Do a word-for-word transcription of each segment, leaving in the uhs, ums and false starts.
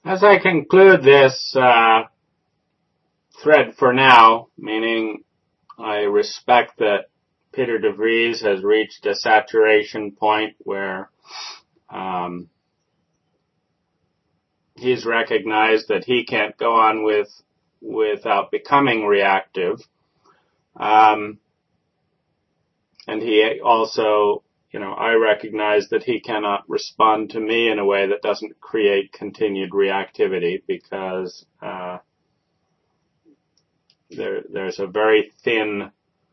As I conclude this uh, thread for now, meaning I respect that Peter de Vries has reached a saturation point where um, he's recognized that he can't go on with without becoming reactive. Um, and he also, you know, I recognize that he cannot respond to me in a way that doesn't create continued reactivity, because uh, there, there's a very thin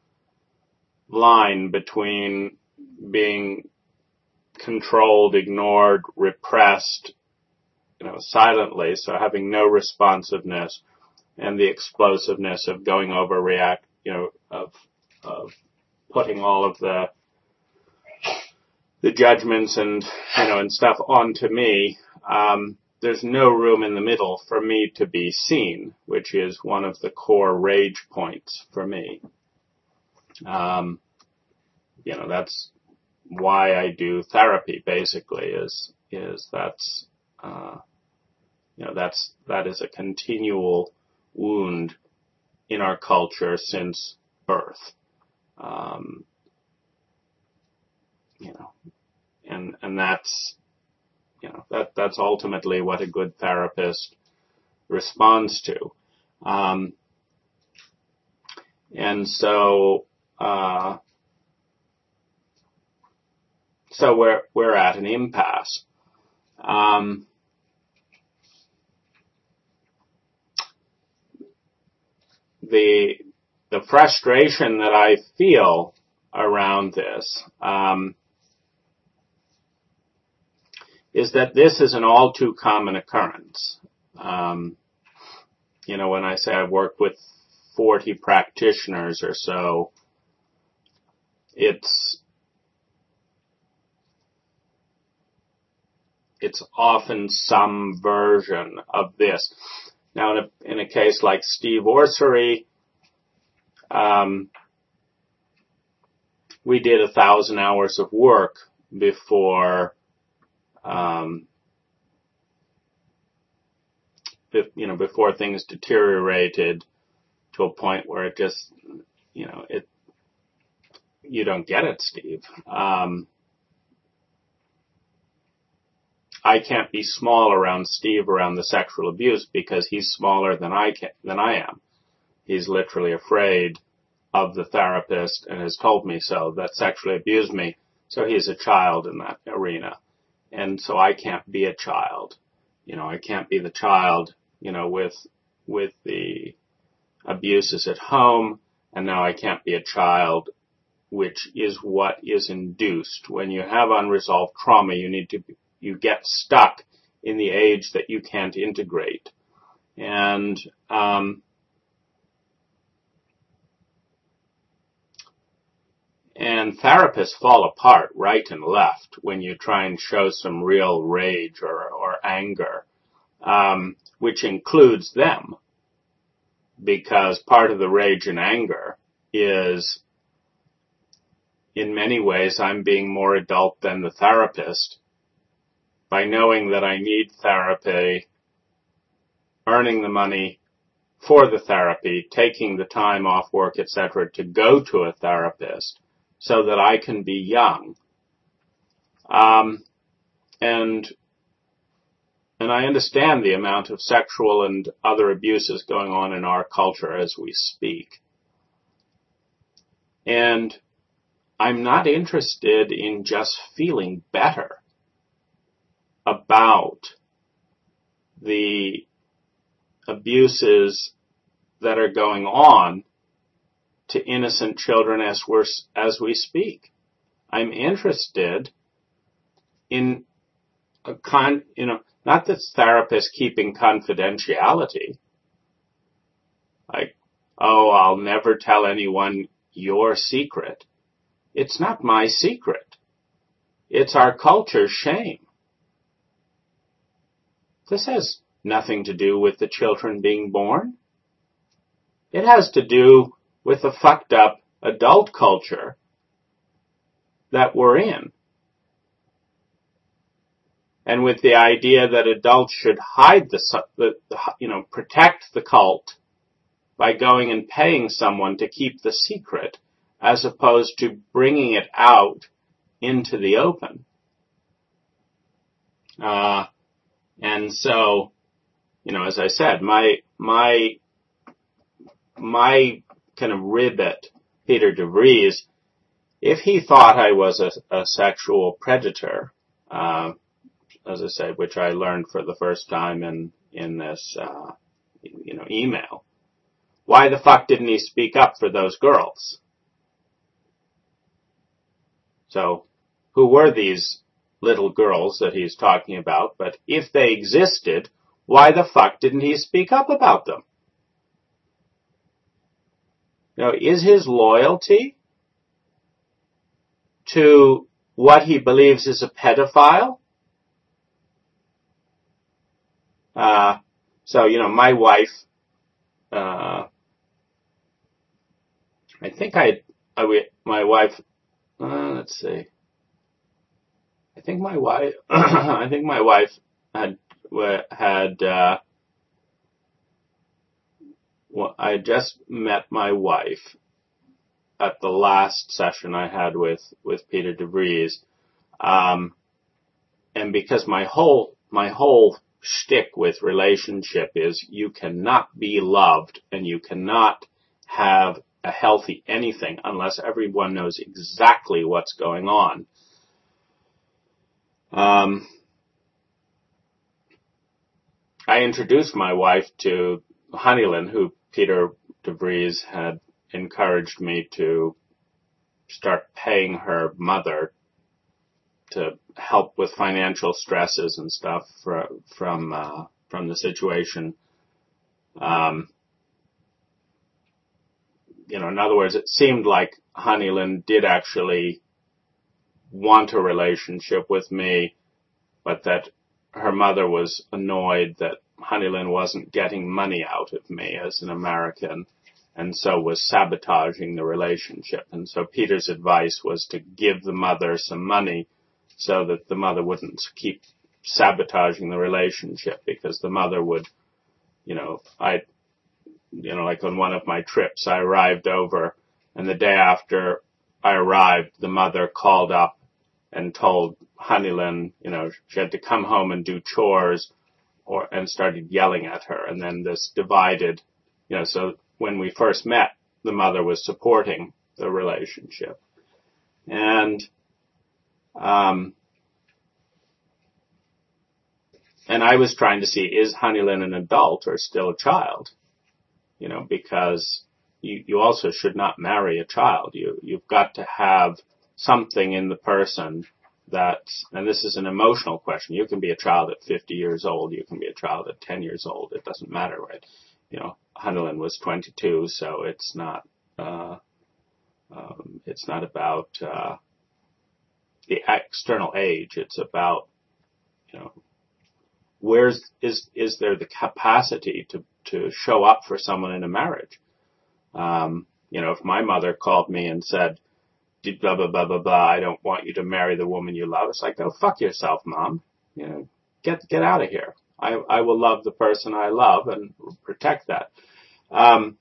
line between being controlled, ignored, repressed, you know, silently, so having no responsiveness, and the explosiveness of going over react, you know, of, of putting all of the, the judgments and, you know, and stuff onto me. Um, there's no room in the middle for me to be seen, which is one of the core rage points for me. Um, you know, that's why I do therapy, basically, is, is that's, uh, you know, that's, that is a continual wound in our culture since birth. Um, you know, and, and that's, you know, that, that's ultimately what a good therapist responds to. Um, and so, uh, so we're, we're at an impasse. Um, the, the frustration that I feel around this, um, is that this is an all too common occurrence. Um, you know, when I say I've worked with forty practitioners or so, it's, it's often some version of this. Now, in a, in a case like Steve Orsery, um, we did a thousand hours of work before, um, if, you know, before things deteriorated to a point where it just, you know, it, you don't get it, Steve. Um, I can't be small around Steve around the sexual abuse because he's smaller than I can, than I am. He's literally afraid of the therapist and has told me so, that sexually abused me. So he's a child in that arena. And so I can't be a child. You know, I can't be the child, you know, with, with the abuses at home. And now I can't be a child, which is what is induced. When you have unresolved trauma, you need to be, you get stuck in the age that you can't integrate. And, um, and therapists fall apart right and left when you try and show some real rage or, or anger, um, which includes them, because part of the rage and anger is, in many ways, I'm being more adult than the therapist by knowing that I need therapy, earning the money for the therapy, taking the time off work, et cetera, to go to a therapist so that I can be young. Um, and, and I understand the amount of sexual and other abuses going on in our culture as we speak. And I'm not interested in just feeling better about the abuses that are going on to innocent children as we're, as we speak. I'm interested in a con, you know, not that therapists keeping confidentiality. Like, oh, I'll never tell anyone your secret. It's not my secret. It's our culture's shame. This has nothing to do with the children being born. It has to do with the fucked up adult culture that we're in. and with the idea that adults should hide the, the, you know, protect the cult by going and paying someone to keep the secret, as opposed to bringing it out into the open. Uh, and so, you know, as I said, my, my, my kind of rib at Peter DeVries, if he thought I was a, a sexual predator, uh, as I said, which I learned for the first time in, in this, uh, you know, email, why the fuck didn't he speak up for those girls? So, who were these little girls that he's talking about? But if they existed, why the fuck didn't he speak up about them? You know, is his loyalty to what he believes is a pedophile? Uh, so, you know, my wife, uh, I think I, I, my wife, uh, let's see. I think my wife, I think my wife had, had, uh, well, I just met my wife at the last session I had with, with Peter DeVries. Um, and because my whole, my whole shtick with relationship is you cannot be loved and you cannot have a healthy anything unless everyone knows exactly what's going on. Um, I introduced my wife to Honeylin, who Peter DeVries had encouraged me to start paying her mother to help with financial stresses and stuff for, from uh, from the situation. Um, you know, in other words, it seemed like Honeylin did actually want a relationship with me, but that her mother was annoyed that Honeylin wasn't getting money out of me as an American, and so was sabotaging the relationship. And so Peter's advice was to give the mother some money so that the mother wouldn't keep sabotaging the relationship, because the mother would, you know, I, you know, like on one of my trips, I arrived over, and the day after I arrived, the mother called up and told Honeylin, you know, she had to come home and do chores, or, and started yelling at her. And then this divided, you know, so when we first met, the mother was supporting the relationship. And, um, and I was trying to see, is Honeylin an adult or still a child? You know, because you, you also should not marry a child. You, you've got to have something in the person that, and this is an emotional question. You can be a child at fifty years old. You can be a child at ten years old. It doesn't matter, right? You know, Honeylin was twenty-two, so it's not, uh, um, it's not about, uh, the external age. It's about, you know, where's, is, is there the capacity to, to show up for someone in a marriage? Um, you know, if my mother called me and said, blah, blah, blah, blah, blah, I don't want you to marry the woman you love. It's like, go fuck yourself, Mom. You know, get, get out of here. I, I will love the person I love and protect that. Um,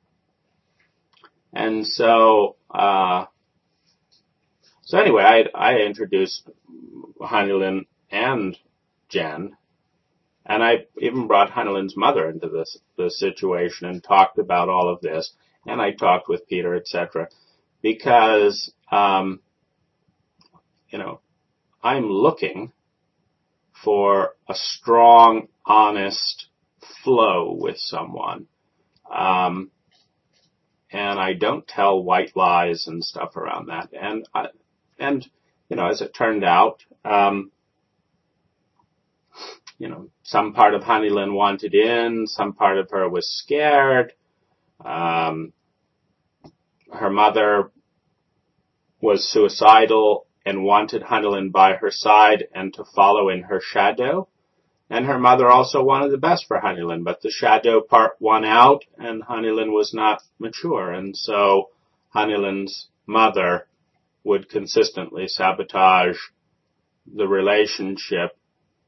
and so, uh, so anyway, I, I introduced Honeylin and Jen, and I even brought Honeylin's mother into this, this situation and talked about all of this. And I talked with Peter, et cetera, because, um, you know, I'm looking for a strong, honest flow with someone. Um, and I don't tell white lies and stuff around that. And, I, and, you know, as it turned out, um, you know, some part of Honeylin wanted in, some part of her was scared. Um, her mother was suicidal and wanted Honeylin by her side and to follow in her shadow. And her mother also wanted the best for Honeylin, but the shadow part won out and Honeylin was not mature. And so Honeylin's mother would consistently sabotage the relationship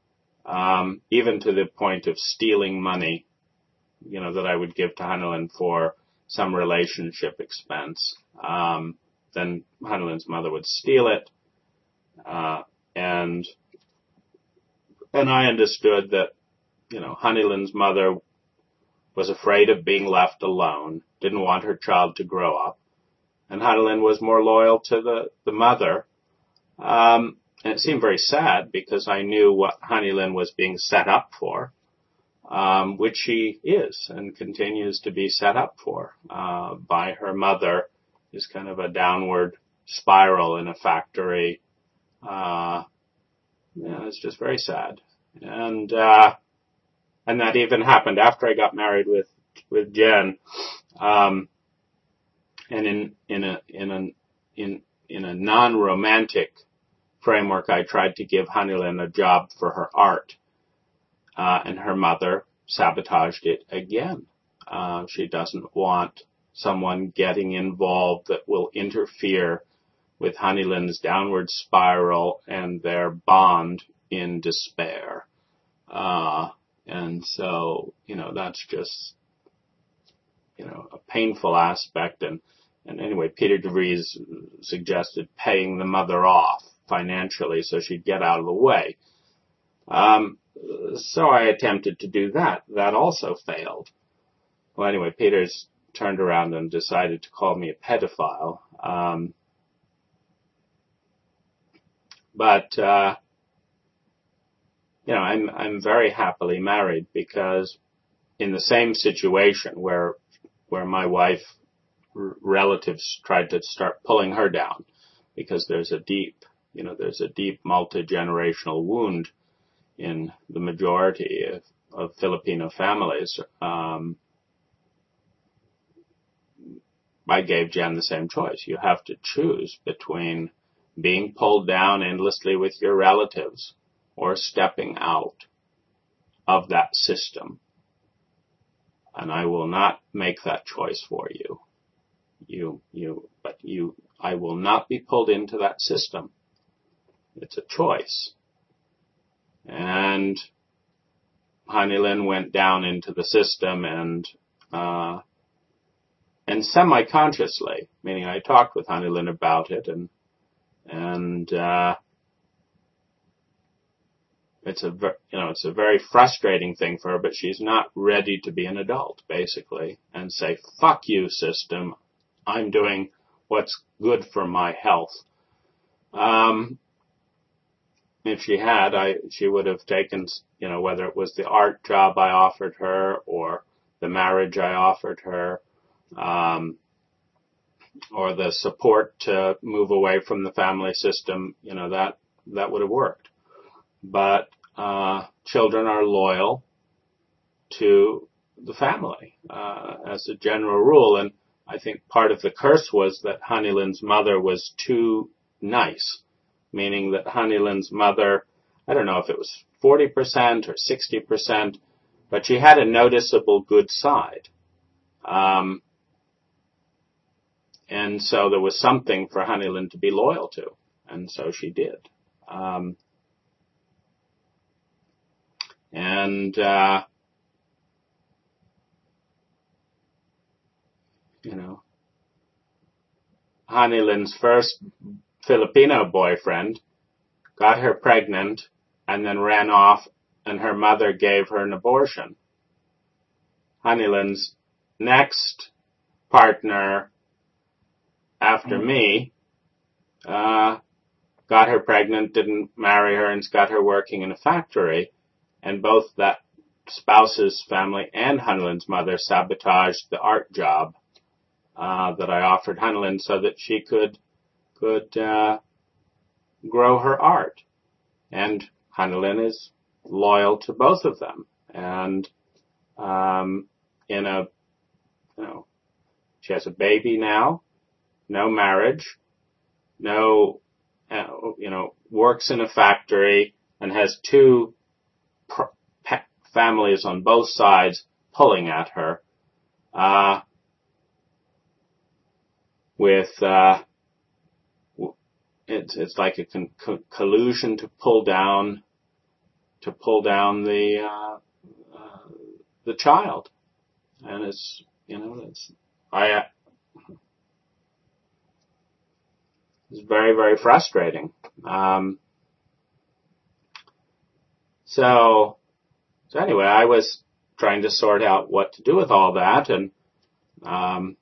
um, even to the point of stealing money, you know, that I would give to Hannelin for some relationship expense. Um, then Hannelin's mother would steal it, uh, and and I understood that, you know, Hannelin's mother was afraid of being left alone, didn't want her child to grow up, and Hannelin was more loyal to the the mother. Um, and it seemed very sad because I knew what Hannelin was being set up for, um, which she is and continues to be set up for uh, by her mother. Is kind of a downward spiral in a factory. Uh, yeah, it's just very sad. And, uh, and that even happened after I got married with, with Jen. Um, and in, in a, in a, in, in a non-romantic framework, I tried to give Hannelin a job for her art. Uh, and her mother sabotaged it again. Uh, she doesn't want someone getting involved that will interfere with Hannelin's downward spiral and their bond in despair. Uh, and so, you know, that's just, you know, a painful aspect. And, and anyway, Peter DeVries suggested paying the mother off financially so she'd get out of the way. Um, so I attempted to do that. That also failed. Well, anyway, Peter's turned around and decided to call me a pedophile. Um, but, uh, you know, I'm, I'm very happily married because in the same situation where, where my wife r- relatives tried to start pulling her down because there's a deep, you know, there's a deep multi-generational wound in the majority of, of Filipino families. Um, I gave Jen the same choice. You have to choose between being pulled down endlessly with your relatives or stepping out of that system. And I will not make that choice for you. You, you, but you, I will not be pulled into that system. It's a choice. And Hannelin went down into the system and, uh, and semi-consciously, meaning I talked with Hannelin about it, and and uh, it's a ver- you know it's a very frustrating thing for her, but she's not ready to be an adult, basically, and say, "Fuck you, system. I'm doing what's good for my health." Um, if she had, I she would have taken, you know, whether it was the art job I offered her or the marriage I offered her. Um, or the support to move away from the family system, you know, that, that would have worked. But, uh, children are loyal to the family, uh, as a general rule. And I think part of the curse was that Hannelin's mother was too nice, meaning that Hannelin's mother, I don't know if it was forty percent or sixty percent, but she had a noticeable good side. Um, And so there was something for Hannelin to be loyal to. And so she did. Um, and, uh, you know, Hannelin's first Filipino boyfriend got her pregnant and then ran off, and her mother gave her an abortion. Hannelin's next partner after me, uh, got her pregnant, didn't marry her, and got her working in a factory. And both that spouse's family and Hannelin's mother sabotaged the art job, uh, that I offered Hannelin so that she could, could, uh, grow her art. And Hannelin is loyal to both of them. And, um, in a, you know, she has a baby now, no marriage, no, uh, you know, works in a factory and has two pr- pe- families on both sides pulling at her, uh, with, uh, it's, it's like a con- co- collusion to pull down to pull down the uh, uh, the child. And it's, you know, it's, I, it's very, very frustrating. Um, so, so anyway, I was trying to sort out what to do with all that, and, um,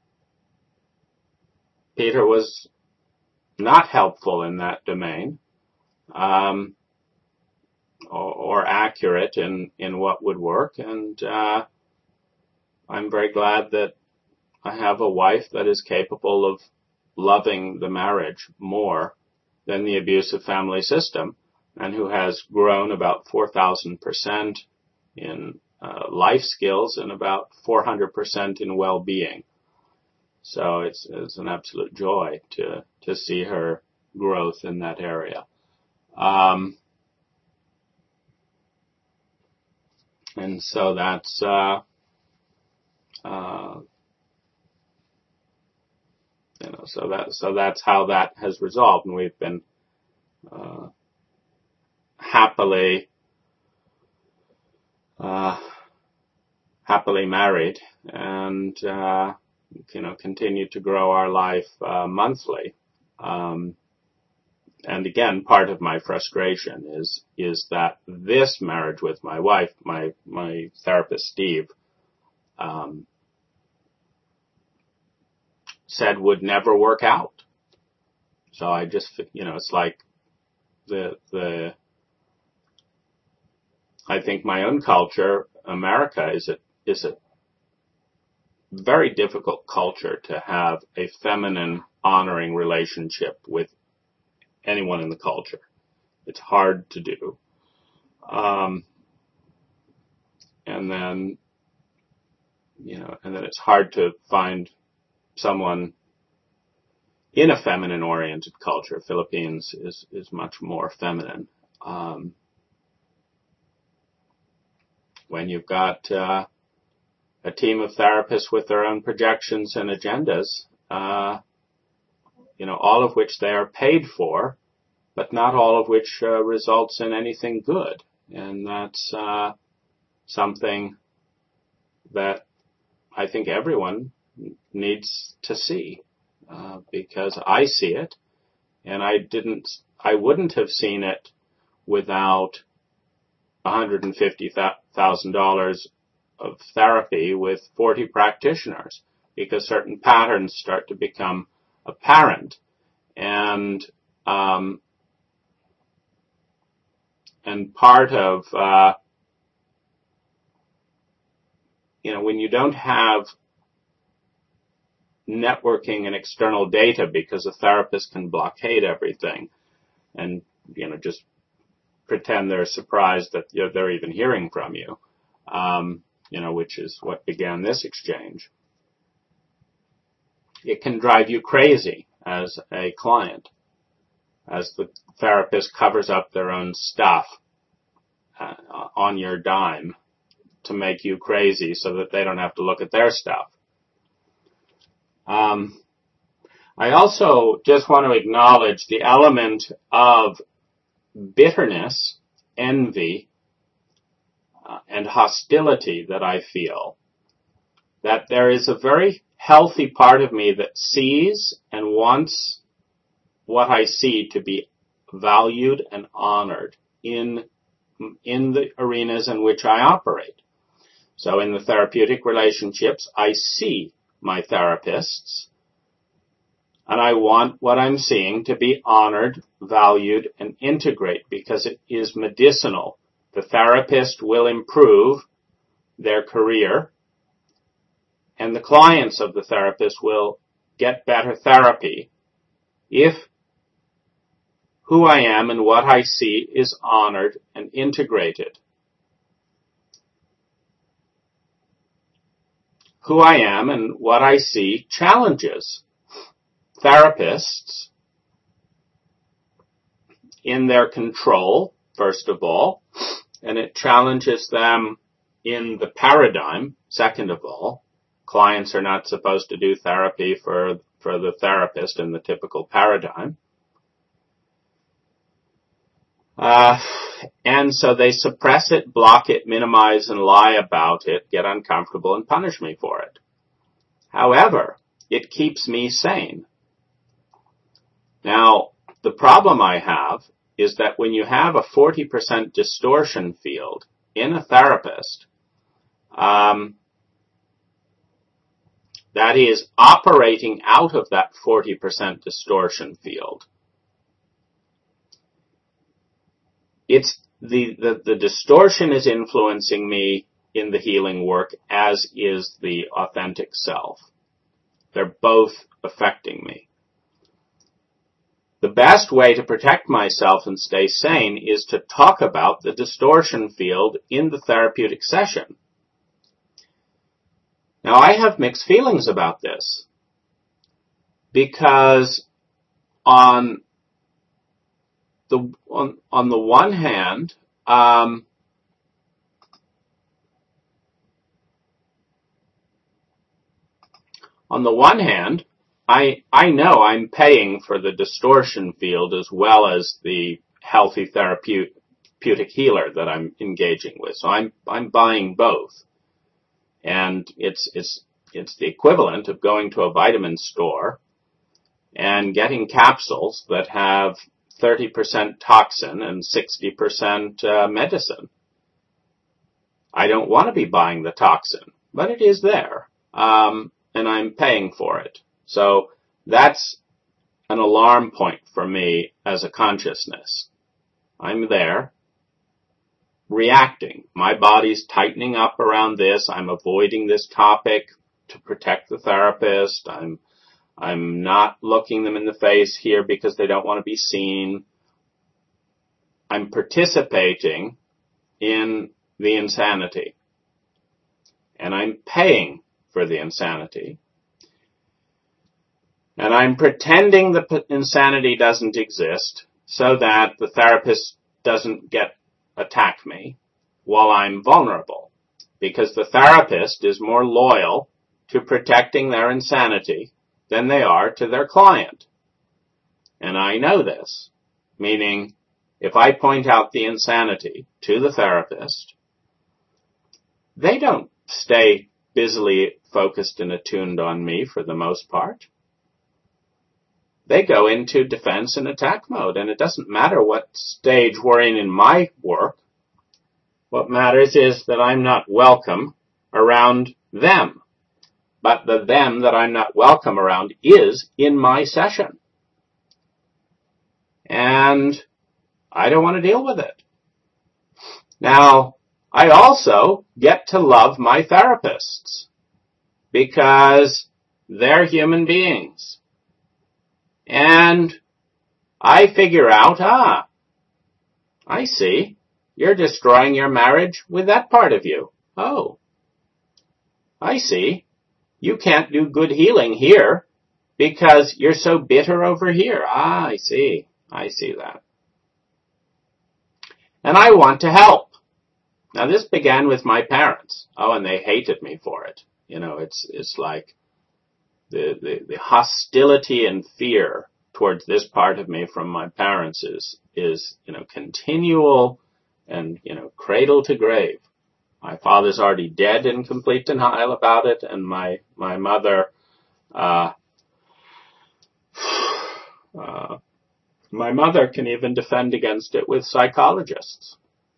Peter was not helpful in that domain, um, or, or accurate in, in what would work, and, uh, I'm very glad that I have a wife that is capable of loving the marriage more than the abusive family system, and who has grown about four thousand percent in uh, life skills and about four hundred percent in well-being. So it's, it's an absolute joy to, to see her growth in that area. Um, and so that's, uh, uh, You know, so that so that's how that has resolved, and we've been uh, happily uh, happily married, and uh, you know, continue to grow our life uh, monthly. Um, and again, part of my frustration is is that this marriage with my wife, my my therapist Steve, um, said would never work out. So I just, you know, it's like the the. I think my own culture, America, is a is a very difficult culture to have a feminine, honoring relationship with anyone in the culture. It's hard to do, um, and then you know, and then it's hard to find someone in a feminine-oriented culture. Philippines is is much more feminine. Um, when you've got uh, a team of therapists with their own projections and agendas, uh, you know, all of which they are paid for, but not all of which uh, results in anything good. And that's uh, something that I think everyone needs to see, uh, because I see it, and I didn't, I wouldn't have seen it without one hundred fifty thousand dollars of therapy with forty practitioners, because certain patterns start to become apparent. And, um, and part of, uh, you know, when you don't have networking and external data, because a therapist can blockade everything and, you know, just pretend they're surprised that you know, they're even hearing from you, um, you know, which is what began this exchange. It can drive you crazy as a client, as the therapist covers up their own stuff uh, on your dime to make you crazy so that they don't have to look at their stuff. Um, I also just want to acknowledge the element of bitterness, envy, uh, and hostility that I feel. That there is a very healthy part of me that sees and wants what I see to be valued and honored in, in the arenas in which I operate. So in the therapeutic relationships, I see my therapists, and I want what I'm seeing to be honored, valued, and integrate, because it is medicinal. The therapist will improve their career, and the clients of the therapist will get better therapy if who I am and what I see is honored and integrated. Who I am and what I see challenges therapists in their control, first of all, and it challenges them in the paradigm, second of all. Clients are not supposed to do therapy for, for the therapist in the typical paradigm. Uh, and so they suppress it, block it, minimize, and lie about it, get uncomfortable, and punish me for it. However, it keeps me sane. Now, the problem I have is that when you have a forty percent distortion field in a therapist, um, that is operating out of that forty percent distortion field, it's the, the, the distortion is influencing me in the healing work, as is the authentic self. They're both affecting me. The best way to protect myself and stay sane is to talk about the distortion field in the therapeutic session. Now, I have mixed feelings about this, because on the on, on the one hand, um, on the one hand, I I know I'm paying for the distortion field as well as the healthy therapeutic healer that I'm engaging with. So I'm I'm buying both. And it's it's it's the equivalent of going to a vitamin store and getting capsules that have thirty percent toxin and sixty percent uh, medicine. I don't want to be buying the toxin, but it is there, um, and I'm paying for it. So that's an alarm point for me as a consciousness. I'm there, reacting. My body's tightening up around this. I'm avoiding this topic to protect the therapist. I'm I'm not looking them in the face here because they don't want to be seen. I'm participating in the insanity. And I'm paying for the insanity. And I'm pretending the insanity doesn't exist so that the therapist doesn't get attack me while I'm vulnerable, because the therapist is more loyal to protecting their insanity than they are to their client. And I know this, meaning if I point out the insanity to the therapist, they don't stay busily focused and attuned on me for the most part. They go into defense and attack mode, and it doesn't matter what stage we're in in my work. What matters is that I'm not welcome around them. But the them that I'm not welcome around is in my session. And I don't want to deal with it. Now, I also get to love my therapists because they're human beings. And I figure out, ah, I see, you're destroying your marriage with that part of you. Oh, I see, you can't do good healing here because you're so bitter over here. Ah, I see, I see that. And I want to help. Now, this began with my parents. Oh, and they hated me for it. You know, it's it's like the, the, the hostility and fear towards this part of me from my parents is, is, you know, continual and, you know, cradle to grave. My father's already dead in complete denial about it, and my, my mother, uh, uh, my mother can even defend against it with psychologists.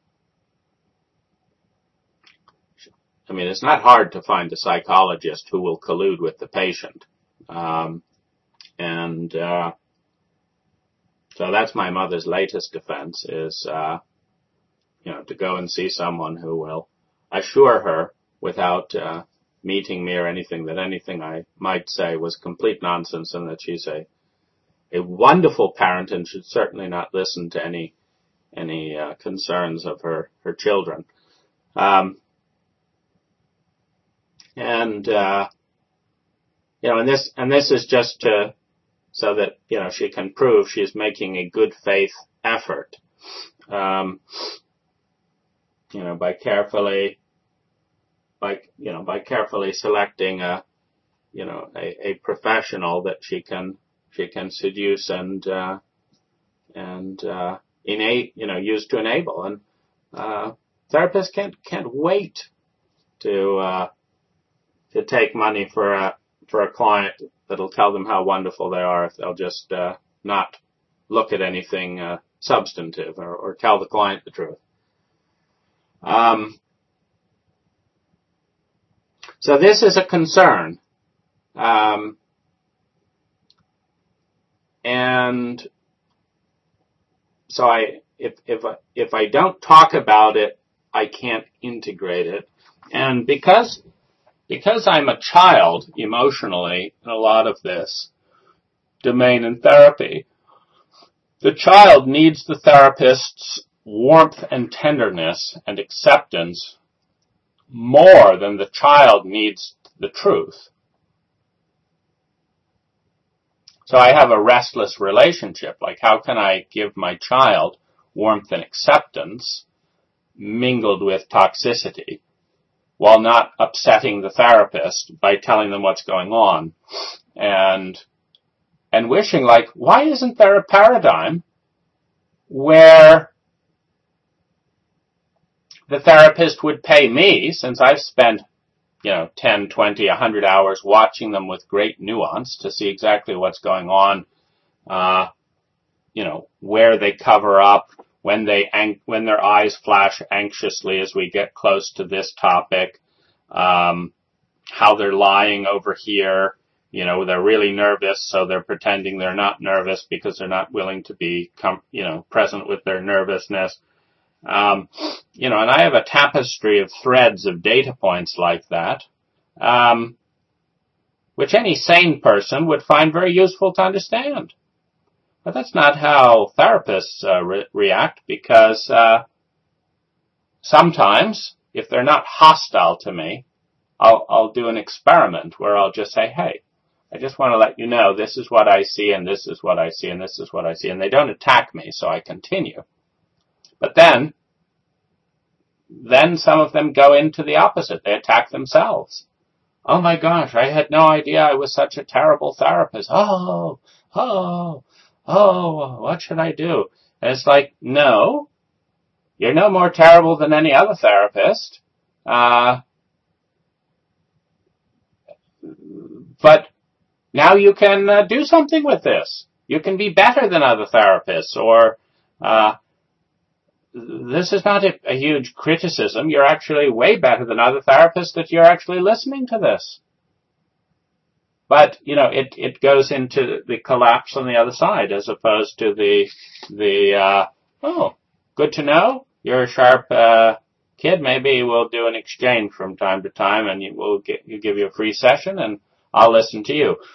I mean, it's not hard to find a psychologist who will collude with the patient. Um, and, uh, so that's my mother's latest defense is, uh, you know, to go and see someone who will assure her without, uh, meeting me or anything that anything I might say was complete nonsense and that she's a, a wonderful parent and should certainly not listen to any, any, uh, concerns of her, her children. Um, And, uh, you know, and this, and this is just to, so that, you know, she can prove she's making a good faith effort, um, you know, by carefully, by, you know, by carefully selecting a, you know, a, a professional that she can, she can seduce and, uh, and, uh, innate, you know, used to enable. And uh, therapists can't can't wait to uh, to take money for a for a client that'll tell them how wonderful they are if they'll just uh, not look at anything uh, substantive or, or tell the client the truth. Um, so this is a concern. Um, and so I, if, if, if I don't talk about it, I can't integrate it. And because, because I'm a child emotionally in a lot of this domain in therapy, the child needs the therapist's warmth and tenderness and acceptance more than the child needs the truth. So I have a restless relationship. Like, how can I give my child warmth and acceptance mingled with toxicity while not upsetting the therapist by telling them what's going on? And and wishing, like, why isn't there a paradigm where the therapist would pay me, since I've spent, you know, ten, twenty, one hundred hours watching them with great nuance to see exactly what's going on, uh, you know, where they cover up, when they, ang- when their eyes flash anxiously as we get close to this topic, um, how they're lying over here, you know, they're really nervous, so they're pretending they're not nervous because they're not willing to be, com- you know, present with their nervousness. Um, you know, and I have a tapestry of threads of data points like that, um, which any sane person would find very useful to understand. But that's not how therapists uh, re- react, because uh, sometimes, if they're not hostile to me, I'll, I'll do an experiment where I'll just say, hey, I just want to let you know this is what I see, and this is what I see, and this is what I see. And they don't attack me, so I continue. But then, then some of them go into the opposite. They attack themselves. Oh my gosh, I had no idea I was such a terrible therapist. Oh, oh, oh, what should I do? And it's like, no, you're no more terrible than any other therapist. Uh, but now you can uh, do something with this. You can be better than other therapists, or, uh, this is not a, a huge criticism. You're actually way better than other therapists that you're actually listening to this. But, you know, it, it goes into the collapse on the other side, as opposed to the, the, uh, oh, good to know. You're a sharp, uh, kid. Maybe we'll do an exchange from time to time, and you, we'll get, you give you a free session and I'll listen to you.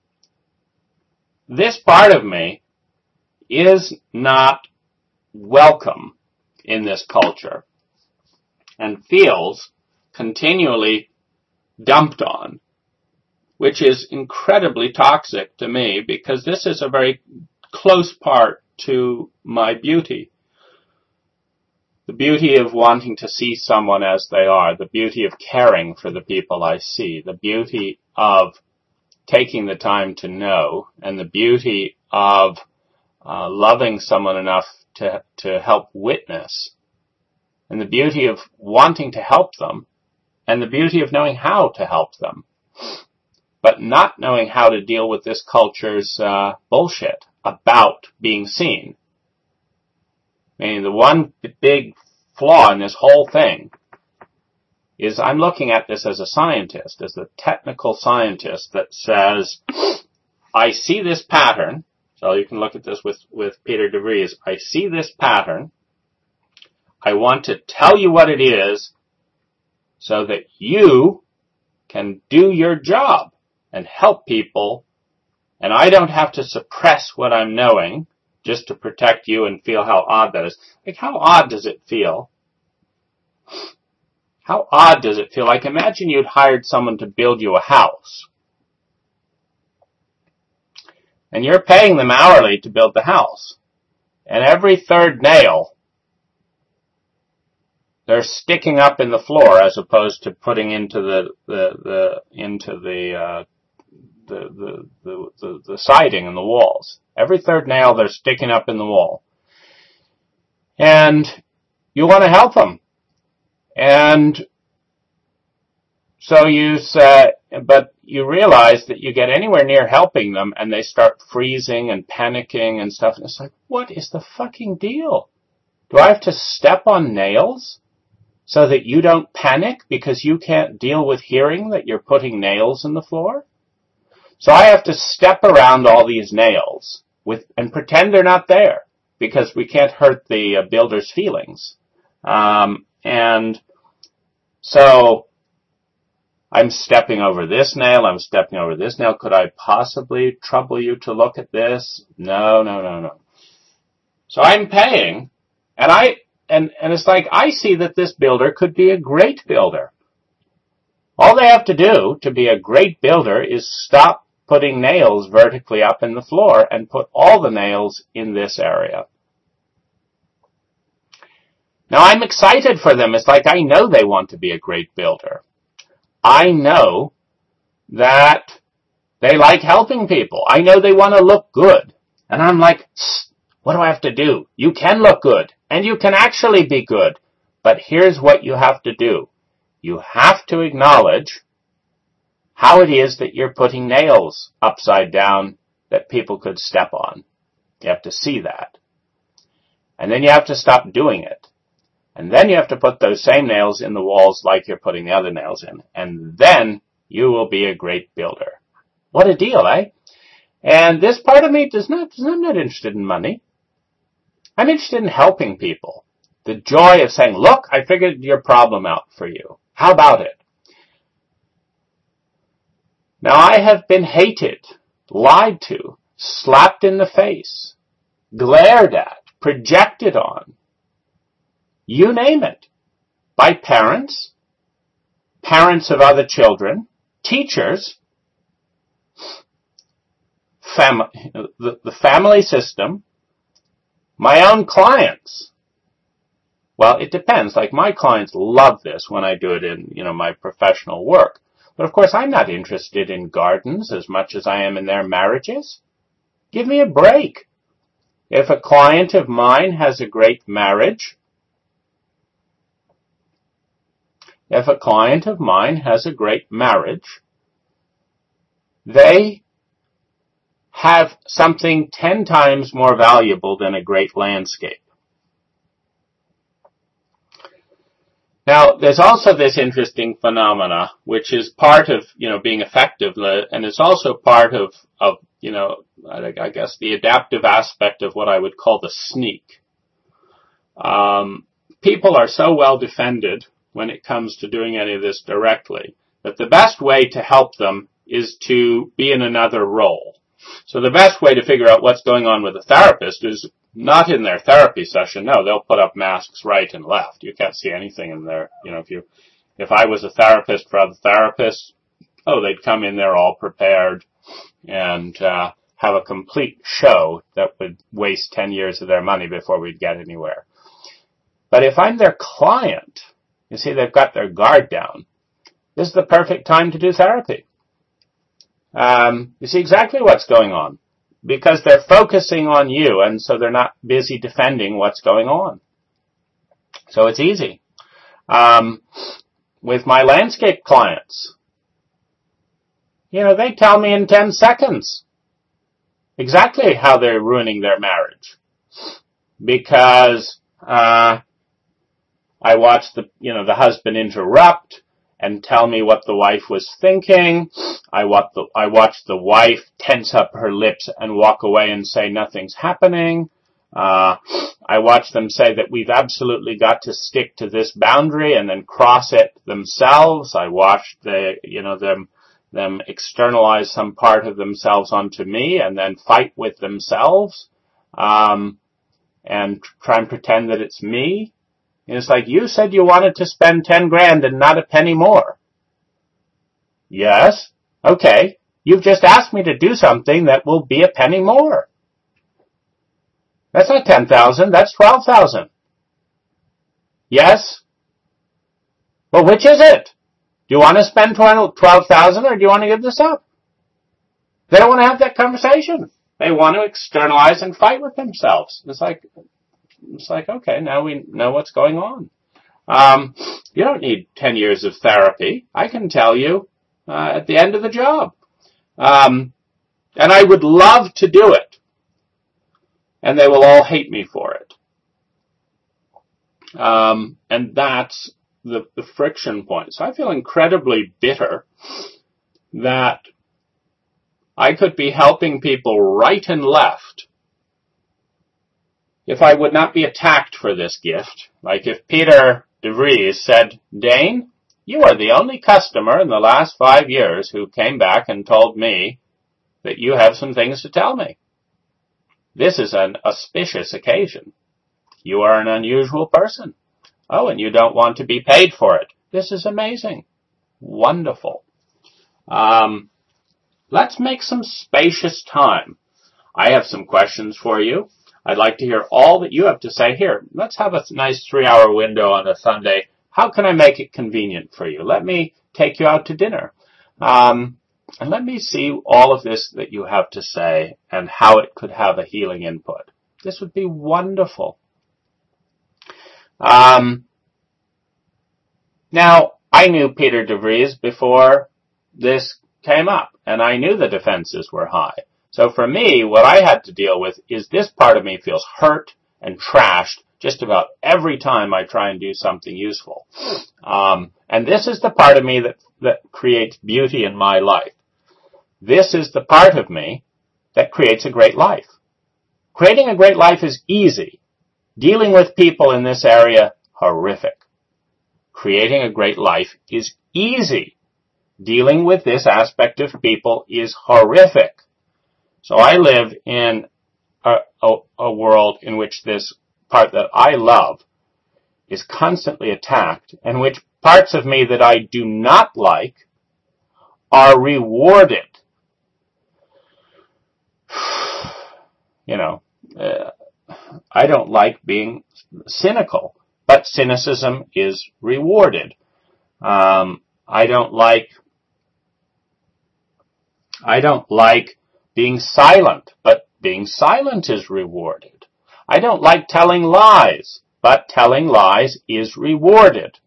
This part of me is not welcome in this culture and feels continually dumped on, which is incredibly toxic to me, because this is a very close part to my beauty. The beauty of wanting to see someone as they are, the beauty of caring for the people I see, the beauty of taking the time to know, and the beauty of uh, loving someone enough to to help witness, and the beauty of wanting to help them, and the beauty of knowing how to help them, but not knowing how to deal with this culture's uh, bullshit about being seen. I mean, the one big flaw in this whole thing is I'm looking at this as a scientist, as a technical scientist that says, I see this pattern. So you can look at this with, with Peter DeVries. I see this pattern. I want to tell you what it is so that you can do your job and help people, and I don't have to suppress what I'm knowing just to protect you and feel how odd that is. Like, how odd does it feel? How odd does it feel? Like, imagine you'd hired someone to build you a house, and you're paying them hourly to build the house. And every third nail, they're sticking up in the floor as opposed to putting into the, the, the into the, uh, the, the, the, the, the siding and the walls. Every third nail, they're sticking up in the wall. And you want to help them. And so you say, but you realize that you get anywhere near helping them and they start freezing and panicking and stuff. And it's like, what is the fucking deal? Do I have to step on nails so that you don't panic because you can't deal with hearing that you're putting nails in the floor? So I have to step around all these nails with and pretend they're not there because we can't hurt the uh, builder's feelings. Um, and so I'm stepping over this nail, I'm stepping over this nail. Could I possibly trouble you to look at this? No, no, no, no. So I'm paying, and I and, and it's like I see that this builder could be a great builder. All they have to do to be a great builder is stop putting nails vertically up in the floor and put all the nails in this area. Now I'm excited for them. It's like I know they want to be a great builder. I know that they like helping people. I know they want to look good. And I'm like, what do I have to do? You can look good, and you can actually be good. But here's what you have to do. You have to acknowledge how it is that you're putting nails upside down that people could step on. You have to see that. And then you have to stop doing it. And then you have to put those same nails in the walls like you're putting the other nails in. And then you will be a great builder. What a deal, eh? And this part of me does not, I'm not interested in money. I'm interested in helping people. The joy of saying, look, I figured your problem out for you. How about it? Now, I have been hated, lied to, slapped in the face, glared at, projected on, you name it, by parents, parents of other children, teachers, fam- the, the family system, my own clients. Well, it depends. Like, my clients love this when I do it in, you know, my professional work. But of course, I'm not interested in gardens as much as I am in their marriages. Give me a break. If a client of mine has a great marriage, if a client of mine has a great marriage, they have something ten times more valuable than a great landscape. Now, there's also this interesting phenomena, which is part of, you know, being effective, and it's also part of, of, you know, I guess the adaptive aspect of what I would call the sneak. Um, people are so well defended when it comes to doing any of this directly that the best way to help them is to be in another role. So the best way to figure out what's going on with a therapist is not in their therapy session. No, they'll put up masks right and left. You can't see anything in there. You know, if you, if I was a therapist for other therapists, oh, they'd come in there all prepared and, uh, have a complete show that would waste ten years of their money before we'd get anywhere. But if I'm their client, you see, they've got their guard down. This is the perfect time to do therapy. Um, you see exactly what's going on because they're focusing on you, and so they're not busy defending what's going on. So it's easy. Um, with my landscape clients, you know, they tell me in ten seconds exactly how they're ruining their marriage because uh, I watched the, you know, the husband interrupt and tell me what the wife was thinking. I watched the, I watched the wife tense up her lips and walk away and say nothing's happening. Uh, I watched them say that we've absolutely got to stick to this boundary and then cross it themselves. I watched the, you know, them, them externalize some part of themselves onto me and then fight with themselves, um, and try and pretend that it's me. And it's like, you said you wanted to spend ten grand and not a penny more. Yes. Okay. You've just asked me to do something that will be a penny more. That's not ten thousand. That's twelve thousand. Yes. Well, which is it? Do you want to spend twelve thousand or do you want to give this up? They don't want to have that conversation. They want to externalize and fight with themselves. It's like, it's like, okay, now we know what's going on. Um, you don't need ten years of therapy. I can tell you uh, at the end of the job. Um, and I would love to do it. And they will all hate me for it. Um, and that's the, the friction point. So I feel incredibly bitter that I could be helping people right and left if I would not be attacked for this gift. Like if Peter DeVries said, Dane, you are the only customer in the last five years who came back and told me that you have some things to tell me. This is an auspicious occasion. You are an unusual person. Oh, and you don't want to be paid for it. This is amazing. Wonderful. Um, let's make some spacious time. I have some questions for you. I'd like to hear all that you have to say here. Let's have a nice three-hour window on a Sunday. How can I make it convenient for you? Let me take you out to dinner. Um, and let me see all of this that you have to say and how it could have a healing input. This would be wonderful. Um, now, I knew Peter DeVries before this came up, and I knew the defenses were high. So for me, what I had to deal with is this part of me feels hurt and trashed just about every time I try and do something useful. Um, and this is the part of me that, that creates beauty in my life. This is the part of me that creates a great life. Creating a great life is easy. Dealing with people in this area, horrific. Creating a great life is easy. Dealing with this aspect of people is horrific. So I live in a, a, a world in which this part that I love is constantly attacked, and which parts of me that I do not like are rewarded. You know, uh, I don't like being cynical, but cynicism is rewarded. Um, I don't like, I don't like being silent, but being silent is rewarded. I don't like telling lies, but telling lies is rewarded.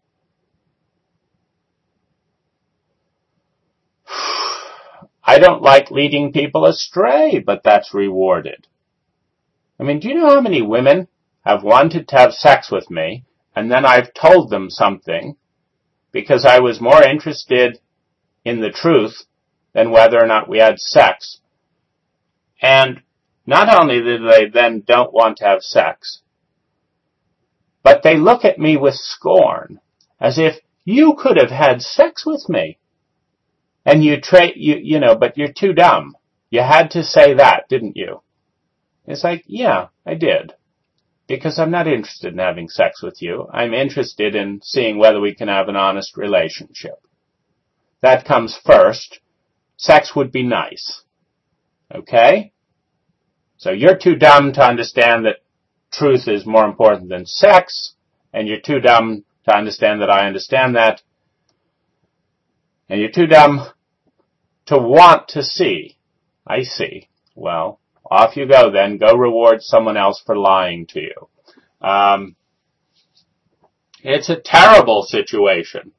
I don't like leading people astray, but that's rewarded. I mean, do you know how many women have wanted to have sex with me, and then I've told them something because I was more interested in the truth than whether or not we had sex. And not only do they then don't want to have sex, but they look at me with scorn, as if you could have had sex with me. And you tra- you, you know, but you're too dumb. You had to say that, didn't you? It's like, yeah, I did. Because I'm not interested in having sex with you. I'm interested in seeing whether we can have an honest relationship. That comes first. Sex would be nice. Okay? So you're too dumb to understand that truth is more important than sex, and you're too dumb to understand that I understand that, and you're too dumb to want to see. I see. Well, off you go then. Go reward someone else for lying to you. Um, it's a terrible situation.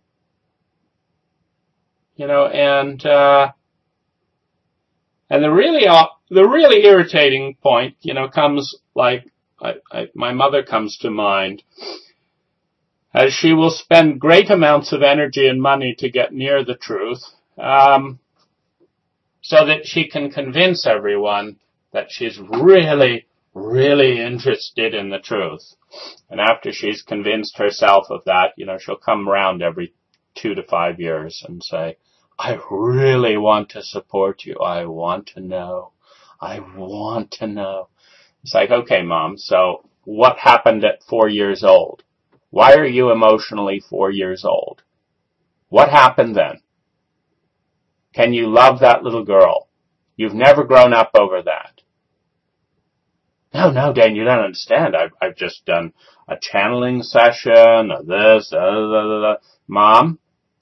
You know, and, uh, and the really, uh, the really irritating point, you know, comes like, I, I, my mother comes to mind, as she will spend great amounts of energy and money to get near the truth, um, so that she can convince everyone that she's really, really interested in the truth. And after she's convinced herself of that, you know, she'll come around every two to five years and say, I really want to support you. I want to know. I want to know. It's like, okay, Mom, so what happened at four years old? Why are you emotionally four years old? What happened then? Can you love that little girl? You've never grown up over that. No, no, Dan, you don't understand. I've, I've just done a channeling session of this, da, da, da, da. Mom,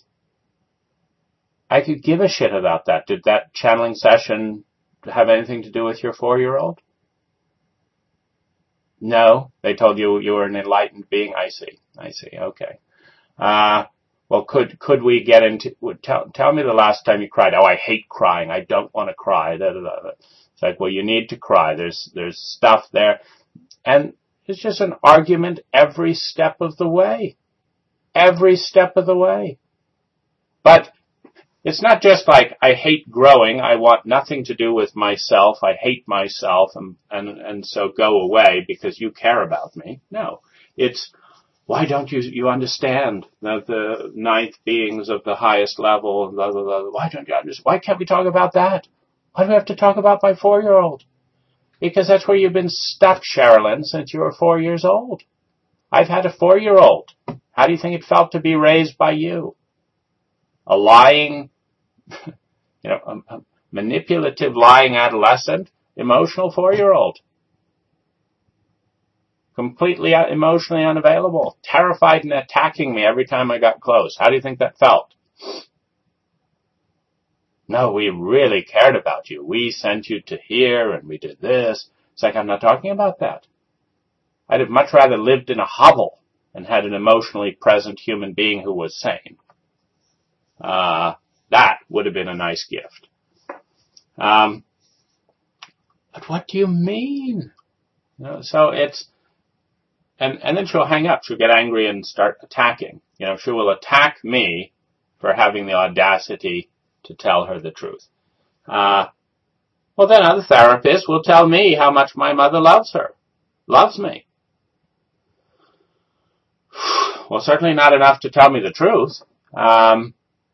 I could give a shit about that. Did that channeling session have anything to do with your four-year-old? No, they told you you were an enlightened being. I see. I see. Okay. Uh, well, could, could we get into, tell, tell me the last time you cried. Oh, I hate crying. I don't want to cry. Da, da, da, da. It's like, well, you need to cry. There's, there's stuff there. And it's just an argument every step of the way. Every step of the way. But it's not just like, I hate growing. I want nothing to do with myself. I hate myself. And, and, and so go away because you care about me. No, it's, why don't you, you understand that the ninth beings of the highest level, blah, blah, blah. Why don't you understand? Why can't we talk about that? Why do we have to talk about my four-year-old? Because that's where you've been stuck, Sherilyn, since you were four years old. I've had a four-year-old. How do you think it felt to be raised by you? A lying, you know, a, a manipulative, lying adolescent, emotional four-year-old. Completely emotionally unavailable, terrified and attacking me every time I got close. How do you think that felt? No, we really cared about you. We sent you to here and we did this. It's like, I'm not talking about that. I'd have much rather lived in a hovel and had an emotionally present human being who was sane. Uh, that would have been a nice gift. Um, but what do you mean? You know, so it's, And, and then she'll hang up. She'll get angry and start attacking. You know, she will attack me for having the audacity to tell her the truth. Uh, well, then other therapists will tell me how much my mother loves her, loves me. Well, certainly not enough to tell me the truth. Um,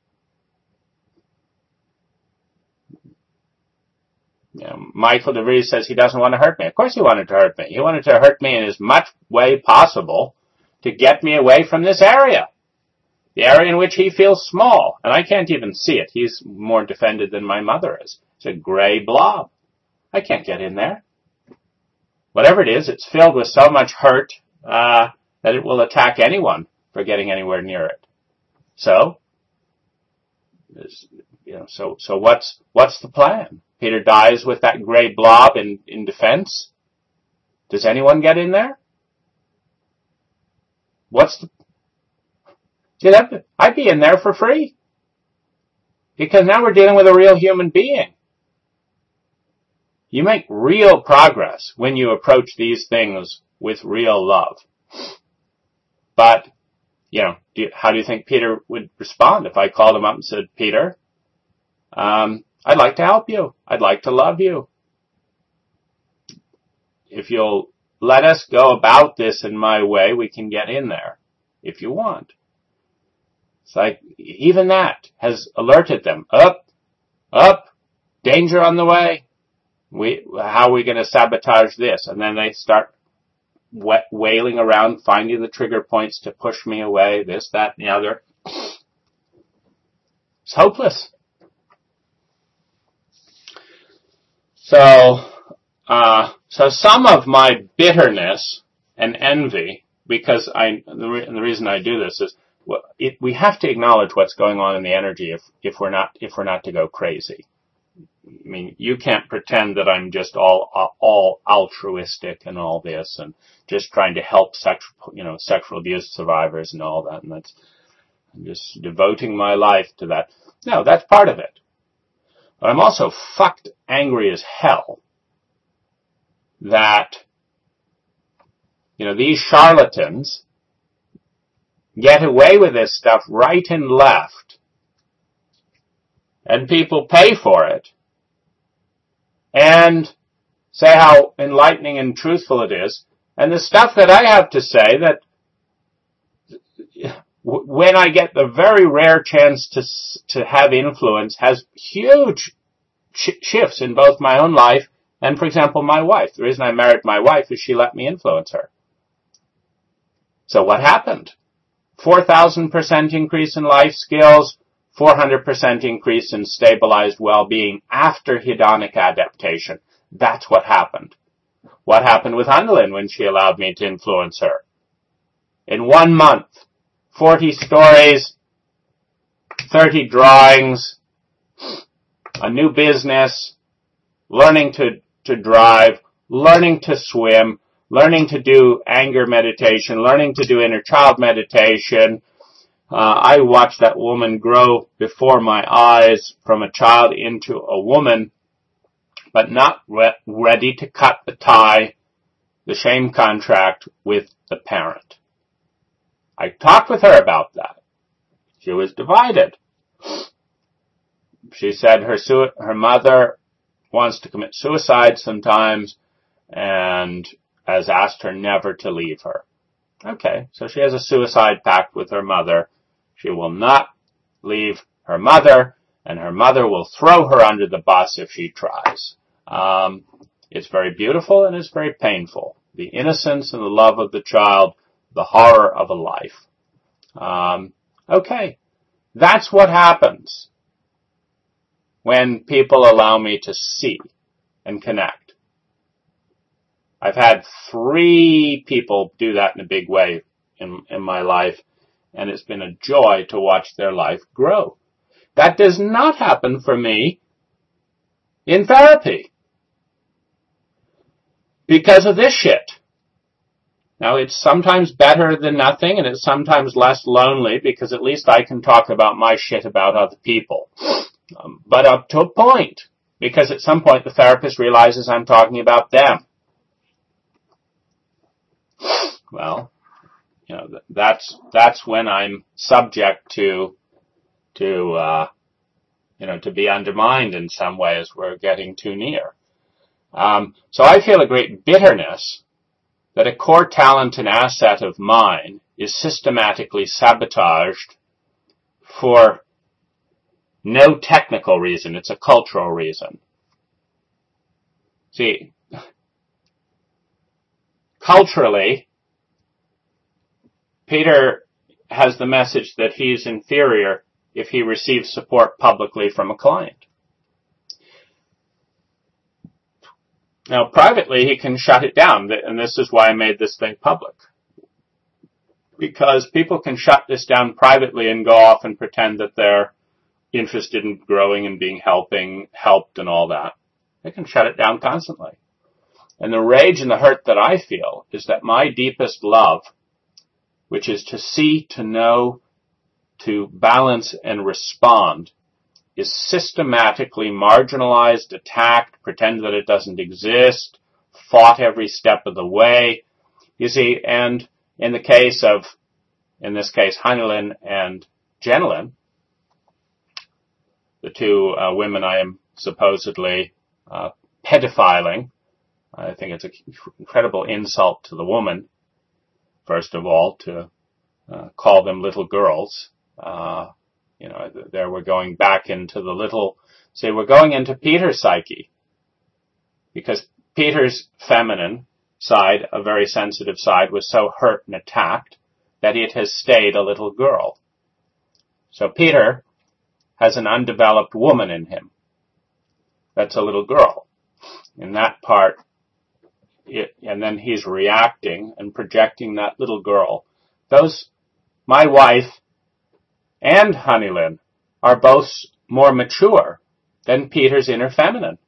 You know, Michael DeVries says he doesn't want to hurt me. Of course he wanted to hurt me. He wanted to hurt me in as much way possible to get me away from this area. The area in which he feels small. And I can't even see it. He's more defended than my mother is. It's a gray blob. I can't get in there. Whatever it is, it's filled with so much hurt uh, that it will attack anyone for getting anywhere near it. So, you know, so so what's what's the plan? Peter dies with that gray blob in, in defense. Does anyone get in there? What's the... See, that, I'd be in there for free. Because now we're dealing with a real human being. You make real progress when you approach these things with real love. But, you know, do you, how do you think Peter would respond if I called him up and said, Peter, um, I'd like to help you. I'd like to love you. If you'll let us go about this in my way, we can get in there if you want. It's like, even that has alerted them. Up, up, danger on the way. We, how are we going to sabotage this? And then they start wailing around, finding the trigger points to push me away, this, that, and the other. It's hopeless. So, uh, so some of my bitterness and envy, because I, the, re- the reason I do this is, well, it, we have to acknowledge what's going on in the energy if, if we're not, if we're not to go crazy. I mean, you can't pretend that I'm just all, all altruistic and all this and just trying to help sexual, you know, sexual abuse survivors and all that. And that's, I'm just devoting my life to that. No, that's part of it. But I'm also fucked angry as hell that, you know, these charlatans get away with this stuff right and left, and people pay for it, and say how enlightening and truthful it is, and the stuff that I have to say that when I get the very rare chance to to have influence, has huge sh- shifts in both my own life and, for example, my wife. The reason I married my wife is she let me influence her. So what happened? four thousand percent increase in life skills, four hundred percent increase in stabilized well-being after hedonic adaptation. That's what happened. What happened with Annalyn when she allowed me to influence her? In one month, forty stories, thirty drawings, a new business, learning to, to drive, learning to swim, learning to do anger meditation, learning to do inner child meditation. Uh, I watched that woman grow before my eyes from a child into a woman, but not re- ready to cut the tie, the shame contract with the parent. I talked with her about that. She was divided. She said her su- her mother wants to commit suicide sometimes and has asked her never to leave her. Okay, so she has a suicide pact with her mother. She will not leave her mother, and her mother will throw her under the bus if she tries. Um, it's very beautiful and it's very painful. The innocence and the love of the child, the horror of a life. Um, okay, that's what happens when people allow me to see and connect. I've had three people do that in a big way in, in my life, and it's been a joy to watch their life grow. That does not happen for me in therapy because of this shit. Now, it's sometimes better than nothing, and it's sometimes less lonely because at least I can talk about my shit about other people. Um, but up to a point, because at some point the therapist realizes I'm talking about them. Well, you know, that's, that's when I'm subject to, to, uh, you know, to be undermined in some way as we're getting too near. Um, so I feel a great bitterness that a core talent and asset of mine is systematically sabotaged for no technical reason. It's a cultural reason. See, culturally, Peter has the message that he's inferior if he receives support publicly from a client. Now, privately, he can shut it down, and this is why I made this thing public. Because people can shut this down privately and go off and pretend that they're interested in growing and being helping, helped and all that. They can shut it down constantly. And the rage and the hurt that I feel is that my deepest love, which is to see, to know, to balance and respond, is systematically marginalized, attacked, pretend that it doesn't exist, fought every step of the way. You see, and in the case of, in this case, Heinelin and Jenilyn, the two uh, women I am supposedly uh, pedophiling, I think it's an incredible insult to the woman, first of all, to uh, call them little girls. Uh, you know, there we're going back into the little, say, we're going into Peter's psyche. Because Peter's feminine side, a very sensitive side, was so hurt and attacked that it has stayed a little girl. So Peter has an undeveloped woman in him. That's a little girl. In that part, it, and then he's reacting and projecting that little girl. Those, my wife and Heinelin are both more mature than Peter's inner feminine.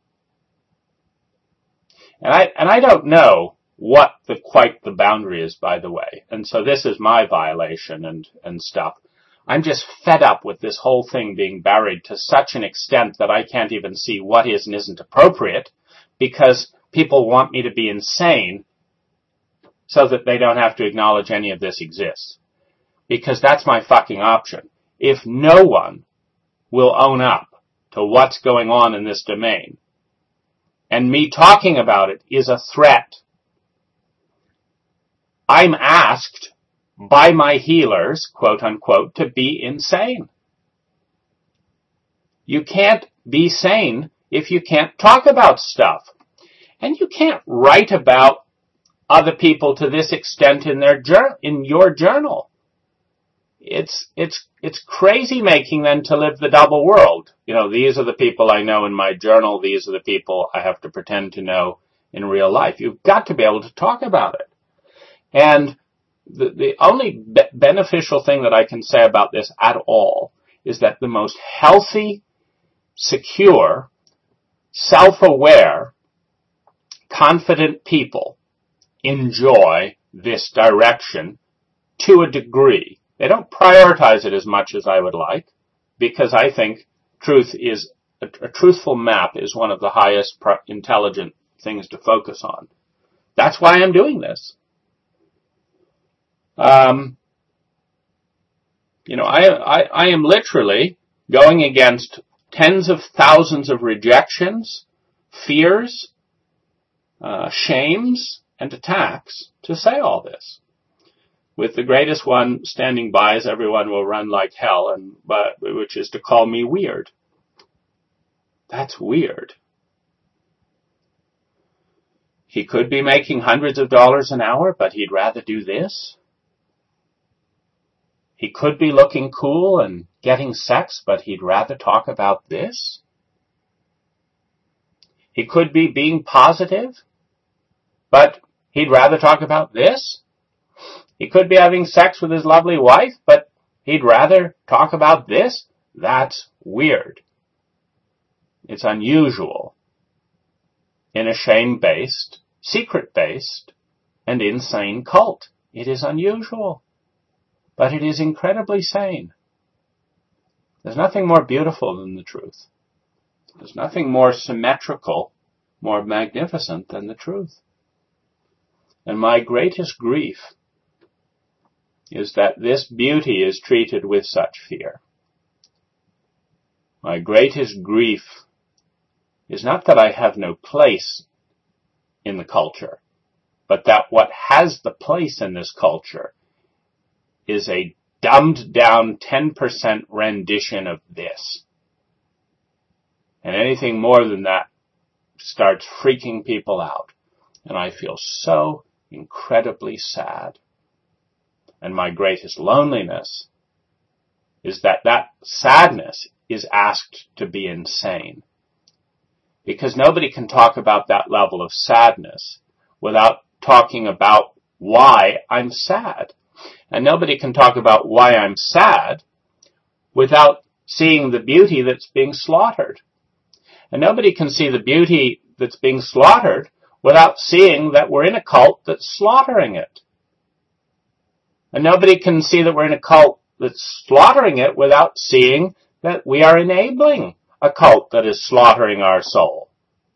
And I, and I don't know what the, quite the boundary is, by the way. And so this is my violation and, and stuff. I'm just fed up with this whole thing being buried to such an extent that I can't even see what is and isn't appropriate because people want me to be insane so that they don't have to acknowledge any of this exists. Because that's my fucking option. If no one will own up to what's going on in this domain, and me talking about it is a threat, I'm asked by my healers, quote unquote, to be insane. You can't be sane if you can't talk about stuff. And you can't write about other people to this extent in their jour- in your journal. It's, it's, it's crazy making them to live the double world. You know, these are the people I know in my journal. These are the people I have to pretend to know in real life. You've got to be able to talk about it. And the, the only be- beneficial thing that I can say about this at all is that the most healthy, secure, self-aware, confident people enjoy this direction to a degree. They don't prioritize it as much as I would like, because I think truth is, a, a truthful map is one of the highest pro- intelligent things to focus on. That's why I'm doing this. Um, you know, I, I, I am literally going against tens of thousands of rejections, fears, uh, shames, and attacks to say all this. With the greatest one standing by as everyone will run like hell, and but which is to call me weird. That's weird. He could be making hundreds of dollars an hour, but he'd rather do this. He could be looking cool and getting sex, but he'd rather talk about this. He could be being positive, but he'd rather talk about this. He could be having sex with his lovely wife, but he'd rather talk about this. That's weird. It's unusual in a shame-based, secret-based, and insane cult. It is unusual, but it is incredibly sane. There's nothing more beautiful than the truth. There's nothing more symmetrical, more magnificent than the truth. And my greatest grief is that this beauty is treated with such fear. My greatest grief is not that I have no place in the culture, but that what has the place in this culture is a dumbed down ten percent rendition of this. And anything more than that starts freaking people out. And I feel so incredibly sad. And my greatest loneliness is that that sadness is asked to be insane. Because nobody can talk about that level of sadness without talking about why I'm sad. And nobody can talk about why I'm sad without seeing the beauty that's being slaughtered. And nobody can see the beauty that's being slaughtered without seeing that we're in a cult that's slaughtering it. And nobody can see that we're in a cult that's slaughtering it without seeing that we are enabling a cult that is slaughtering our soul.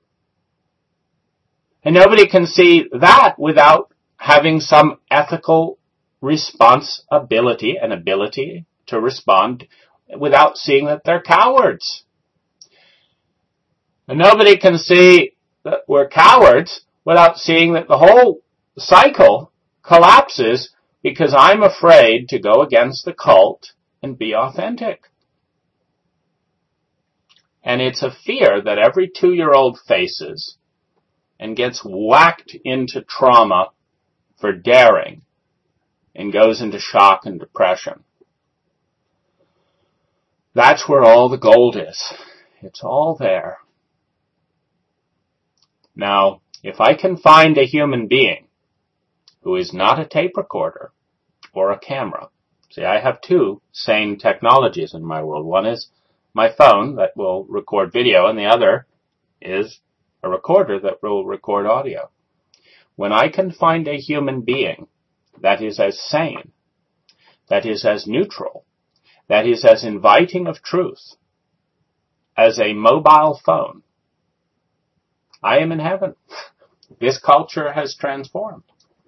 And nobody can see that without having some ethical responsibility and ability to respond without seeing that they're cowards. And nobody can see that we're cowards without seeing that the whole cycle collapses because I'm afraid to go against the cult and be authentic. And it's a fear that every two-year-old faces and gets whacked into trauma for daring and goes into shock and depression. That's where all the gold is. It's all there. Now, if I can find a human being who is not a tape recorder or a camera. See, I have two sane technologies in my world. One is my phone that will record video, and the other is a recorder that will record audio. When I can find a human being that is as sane, that is as neutral, that is as inviting of truth as a mobile phone, I am in heaven. This culture has transformed.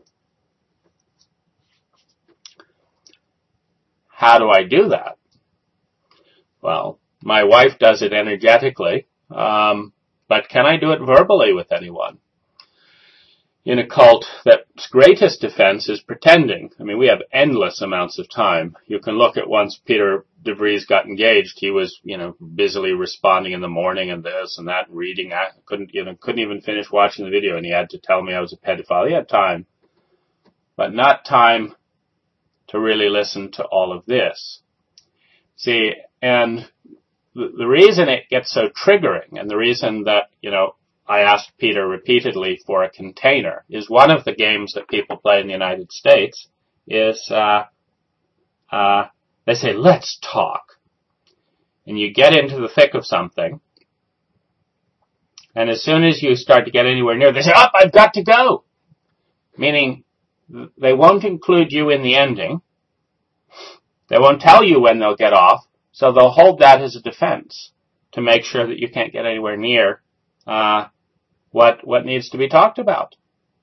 How do I do that? Well, my wife does it energetically, um, but can I do it verbally with anyone? In a cult, that's greatest defense is pretending. I mean, we have endless amounts of time. You can look at once Peter DeVries got engaged, he was, you know, busily responding in the morning and this and that, reading. I couldn't even, couldn't even finish watching the video, and he had to tell me I was a pedophile. He had time, but not time to really listen to all of this. See, and the, the reason it gets so triggering, and the reason that, you know, I asked Peter repeatedly for a container, is one of the games that people play in the United States is, uh, uh, they say, let's talk. And you get into the thick of something, and as soon as you start to get anywhere near, they say, oh, I've got to go. meaning they won't include you in the ending. They won't tell you when they'll get off, so they'll hold that as a defense to make sure that you can't get anywhere near uh, what what needs to be talked about.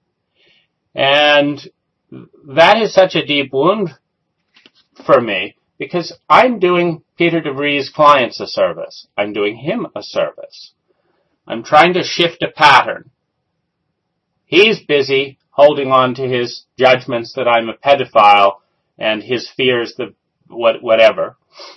And that is such a deep wound for me, because I'm doing Peter DeVries' clients a service. I'm doing him a service. I'm trying to shift a pattern. He's busy holding on to his judgments that I'm a pedophile and his fears that what whatever.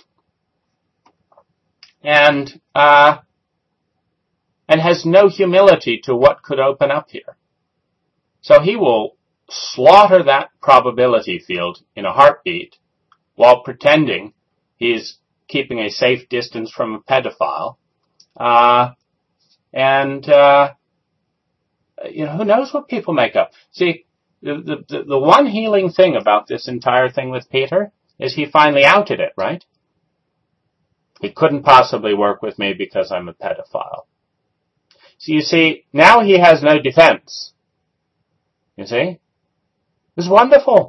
And uh, and has no humility to what could open up here. So he will slaughter that probability field in a heartbeat while pretending he's keeping a safe distance from a pedophile. Uh, and, uh, you know, who knows what people make up. See, the, the, the one healing thing about this entire thing with Peter is he finally outed it, right? He couldn't possibly work with me because I'm a pedophile. So you see, now he has no defense. You see? It's wonderful.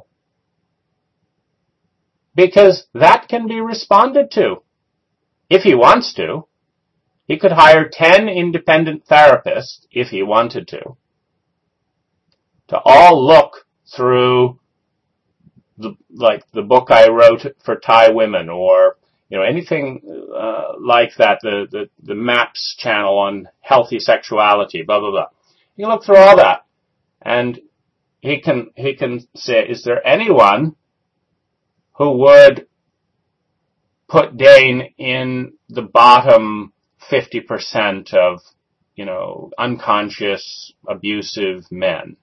Because that can be responded to. If he wants to. He could hire ten independent therapists, if he wanted to, to all look through the, like the book I wrote for Thai women, or, you know, anything uh, like that, the, the, the MAPS channel on healthy sexuality, blah, blah, blah. You can look through all that. And he can, he can say, is there anyone who would put Dane in the bottom fifty percent of, you know, unconscious, abusive men?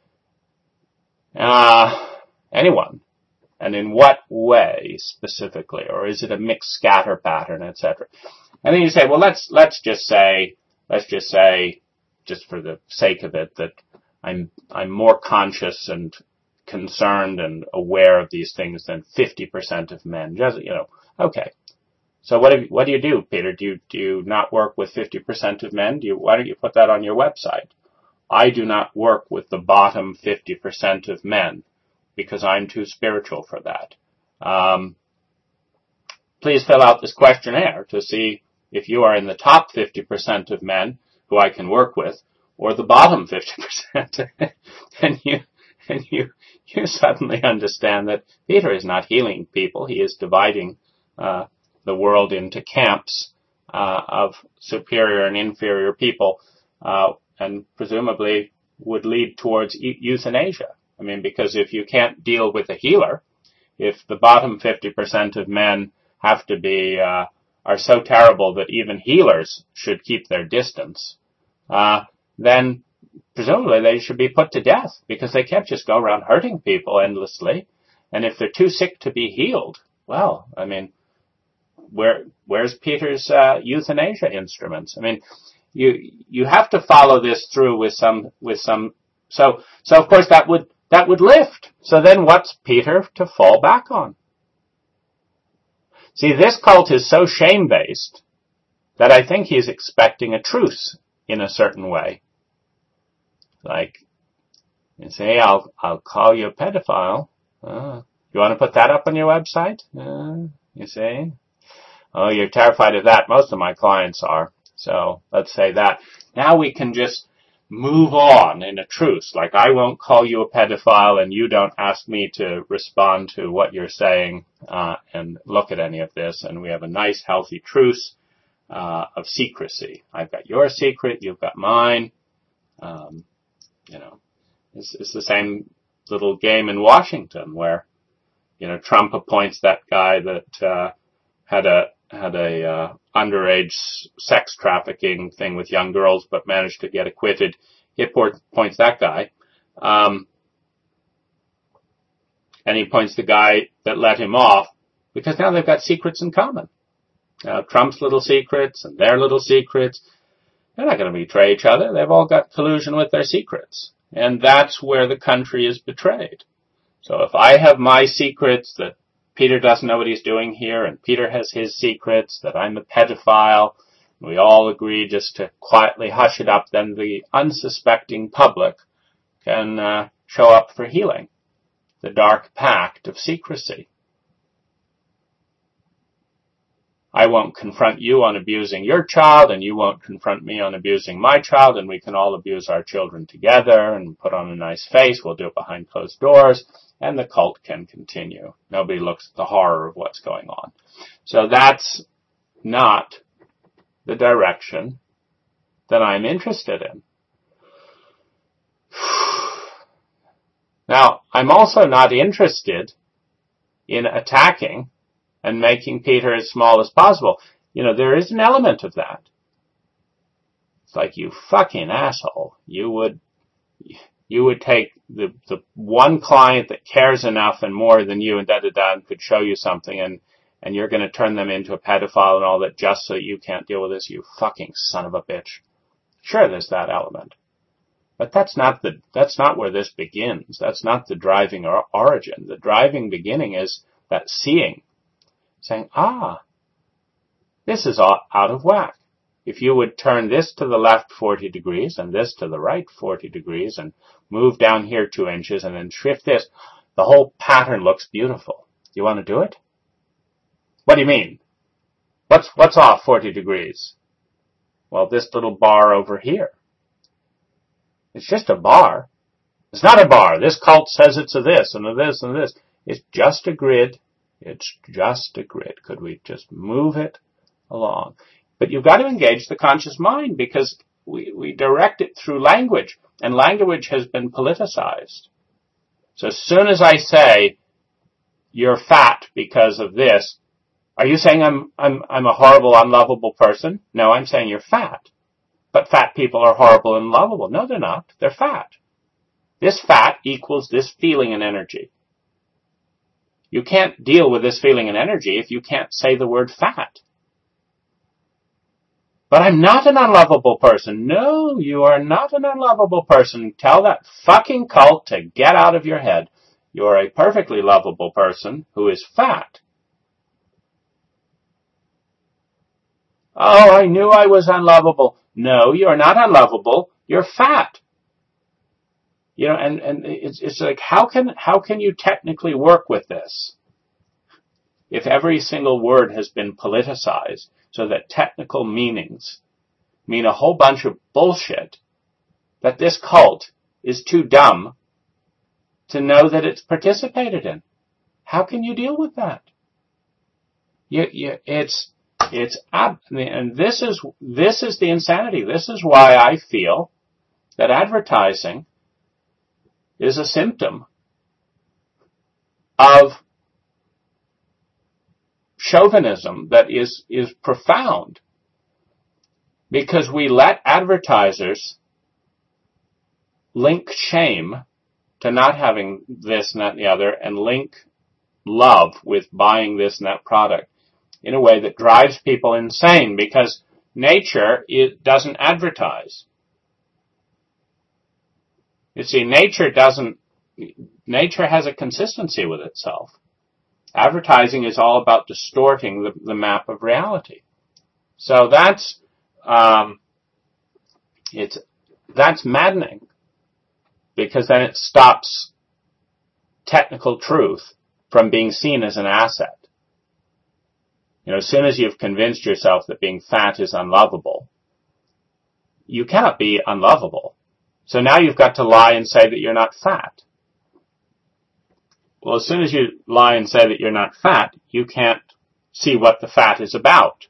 Uh, anyone. And in what way specifically? Or is it a mixed scatter pattern, et cetera? And then you say, well, let's, let's just say, let's just say, just for the sake of it, that I'm, I'm more conscious and concerned and aware of these things than fifty percent of men. Just, you know, okay. So what do you, what do you do, Peter? Do you, do you not work with fifty percent of men? Do you, why don't you put that on your website? I do not work with the bottom fifty percent of men because I'm too spiritual for that. Um, please fill out this questionnaire to see if you are in the top fifty percent of men who I can work with, or the bottom fifty percent. and you, and you, you suddenly understand that Peter is not healing people. He is dividing, uh, the world into camps uh, of superior and inferior people, uh, and presumably would lead towards e- euthanasia. I mean, because if you can't deal with a healer, if the bottom fifty percent of men have to be, uh, are so terrible that even healers should keep their distance, uh, then presumably they should be put to death, because they can't just go around hurting people endlessly. And if they're too sick to be healed, well, I mean, Where, where's Peter's uh, euthanasia instruments? I mean, you you have to follow this through with some with some. So so of course that would that would lift. So then what's Peter to fall back on? See, this cult is so shame based that I think he's expecting a truce in a certain way. Like, you say, I'll I'll call you a pedophile. Uh, you want to put that up on your website? Uh, you see. Oh, you're terrified of that. Most of my clients are. So let's say that. Now we can just move on in a truce. Like, I won't call you a pedophile and you don't ask me to respond to what you're saying uh, and look at any of this. And we have a nice, healthy truce uh, of secrecy. I've got your secret. You've got mine. Um, you know, it's, it's the same little game in Washington where, you know, Trump appoints that guy that uh, had a had a uh, underage sex trafficking thing with young girls, but managed to get acquitted. He points that guy. Um, and he points the guy that let him off, because now they've got secrets in common. Uh, Trump's little secrets and their little secrets. They're not going to betray each other. They've all got collusion with their secrets. And that's where the country is betrayed. So if I have my secrets that Peter doesn't know what he's doing here, and Peter has his secrets, that I'm a pedophile, and we all agree just to quietly hush it up, then the unsuspecting public can uh, show up for healing. The dark pact of secrecy. I won't confront you on abusing your child, and you won't confront me on abusing my child, and we can all abuse our children together and put on a nice face. We'll do it behind closed doors, and the cult can continue. Nobody looks at the horror of what's going on. So that's not the direction that I'm interested in. Now, I'm also not interested in attacking and making Peter as small as possible. You know, there is an element of that. It's like, you fucking asshole. You would, you would take the, the one client that cares enough and more than you and da-da-da and could show you something, and, and you're going to turn them into a pedophile and all that just so you can't deal with this, you fucking son of a bitch. Sure, there's that element. But that's not the, that's not where this begins. That's not the driving or origin. The driving beginning is that seeing. Saying, ah, this is out of whack. If you would turn this to the left forty degrees and this to the right forty degrees and move down here two inches and then shift this, the whole pattern looks beautiful. You want to do it? What do you mean? What's, what's off forty degrees? Well, this little bar over here. It's just a bar. It's not a bar. This cult says it's a this and a this and a this. It's just a grid. It's just a grid. Could we just move it along? But you've got to engage the conscious mind, because we, we direct it through language, and language has been politicized. So as soon as I say, you're fat because of this, are you saying I'm, I'm, I'm a horrible, unlovable person? No, I'm saying you're fat. But fat people are horrible and unlovable. No, they're not. They're fat. This fat equals this feeling and energy. You can't deal with this feeling and energy if you can't say the word fat. But I'm not an unlovable person. No, you are not an unlovable person. Tell that fucking cult to get out of your head. You're a perfectly lovable person who is fat. Oh, I knew I was unlovable. No, you're not unlovable. You're fat. You know, and, and it's, it's like, how can, how can you technically work with this if every single word has been politicized so that technical meanings mean a whole bunch of bullshit that this cult is too dumb to know that it's participated in? How can you deal with that? You, you, it's, it's, and this is, this is the insanity. This is why I feel that advertising is a symptom of chauvinism that is, is profound, because we let advertisers link shame to not having this and that and the other, and link love with buying this and that product in a way that drives people insane, because nature it doesn't advertise. You see, nature doesn't, nature has a consistency with itself. Advertising is all about distorting the, the map of reality. So that's, um, it's, that's maddening, because then it stops technical truth from being seen as an asset. You know, as soon as you've convinced yourself that being fat is unlovable, you cannot be unlovable. So now you've got to lie and say that you're not fat. Well, as soon as you lie and say that you're not fat, you can't see what the fat is about.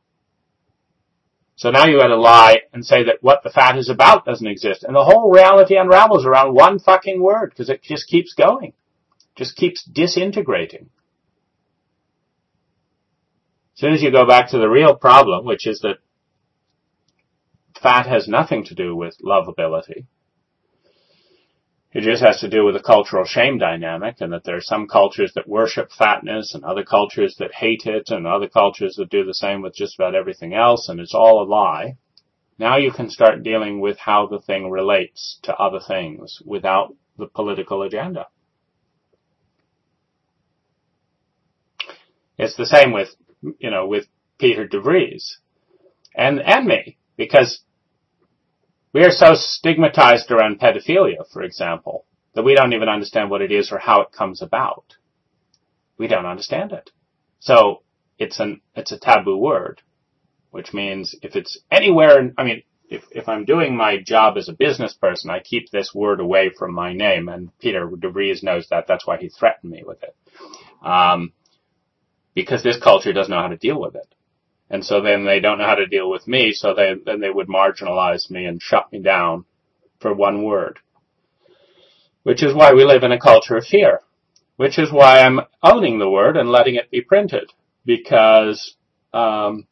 So now you got to lie and say that what the fat is about doesn't exist. And the whole reality unravels around one fucking word, because it just keeps going. Just keeps disintegrating. As soon as you go back to the real problem, which is that fat has nothing to do with lovability. It just has to do with the cultural shame dynamic, and that there are some cultures that worship fatness and other cultures that hate it and other cultures that do the same with just about everything else, and it's all a lie. Now you can start dealing with how the thing relates to other things without the political agenda. It's the same with, you know, with Peter DeVries and, and me, because we are so stigmatized around pedophilia, for example. that we don't even understand what it is or how it comes about. We don't understand it. So it's an it's a taboo word, which means if it's anywhere, I mean, if, if I'm doing my job as a business person, I keep this word away from my name, and Peter de Vries knows that. That's why he threatened me with it. Um, because this culture doesn't know how to deal with it. And so then they don't know how to deal with me, so they, then they would marginalize me and shut me down for one word. Which is why we live in a culture of fear. Which is why I'm owning the word and letting it be printed. Because um,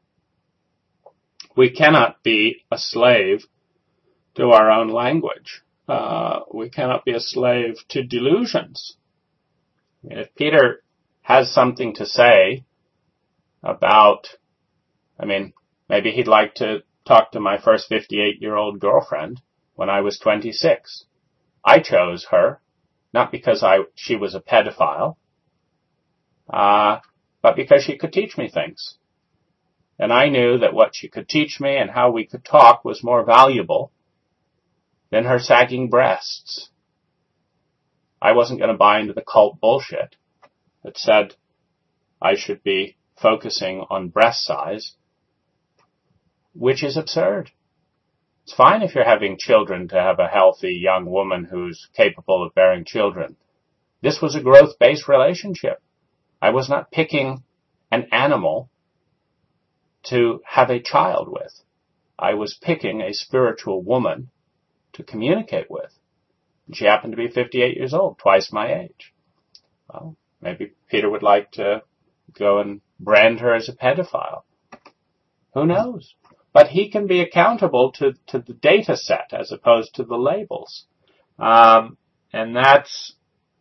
we cannot be a slave to our own language. Uh, we cannot be a slave to delusions. If Peter has something to say about, I mean, maybe he'd like to talk to my first fifty-eight-year-old girlfriend when I was twenty-six. I chose her, not because I she was a pedophile, uh, but because she could teach me things. And I knew that what she could teach me and how we could talk was more valuable than her sagging breasts. I wasn't going to buy into the cult bullshit that said I should be focusing on breast size, which is absurd. It's fine if you're having children to have a healthy young woman who's capable of bearing children. This was a growth-based relationship. I was not picking an animal to have a child with. I was picking a spiritual woman to communicate with. And she happened to be fifty-eight years old, twice my age. Well, maybe Peter would like to go and brand her as a pedophile. Who knows? But he can be accountable to, to the data set as opposed to the labels. Um, and that's,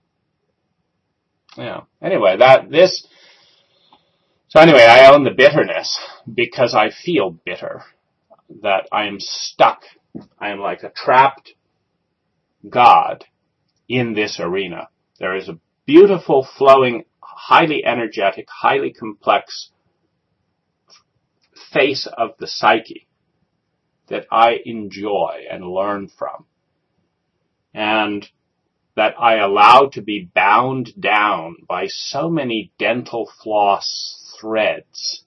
you know, anyway, that, this, so anyway, I own the bitterness because I feel bitter, that I am stuck. I am like a trapped God in this arena. There is a beautiful, flowing, highly energetic, highly complex face of the psyche that I enjoy and learn from, and that I allow to be bound down by so many dental floss threads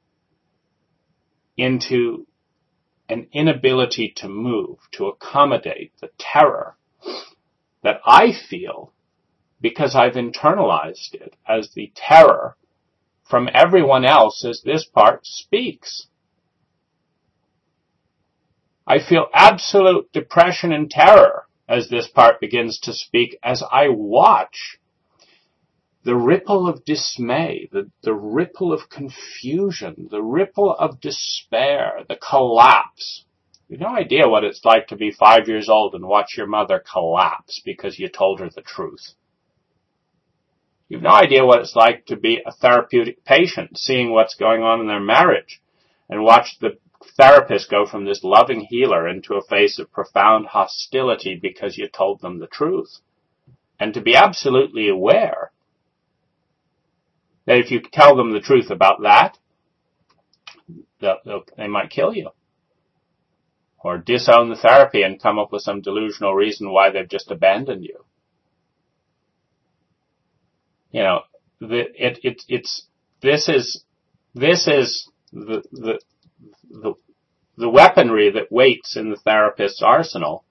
into an inability to move, to accommodate the terror that I feel because I've internalized it as the terror from everyone else as this part speaks. I feel absolute depression and terror as this part begins to speak, as I watch the ripple of dismay, the, the ripple of confusion, the ripple of despair, the collapse. You have no idea what it's like to be five years old and watch your mother collapse because you told her the truth. You have no idea what it's like to be a therapeutic patient, seeing what's going on in their marriage, and watch the therapist go from this loving healer into a face of profound hostility because you told them the truth. And to be absolutely aware that if you tell them the truth about that, they might kill you. Or disown the therapy and come up with some delusional reason why they've just abandoned you. You know, the, it, it, it's, this is, this is the, the, the, the weaponry that waits in the therapist's arsenal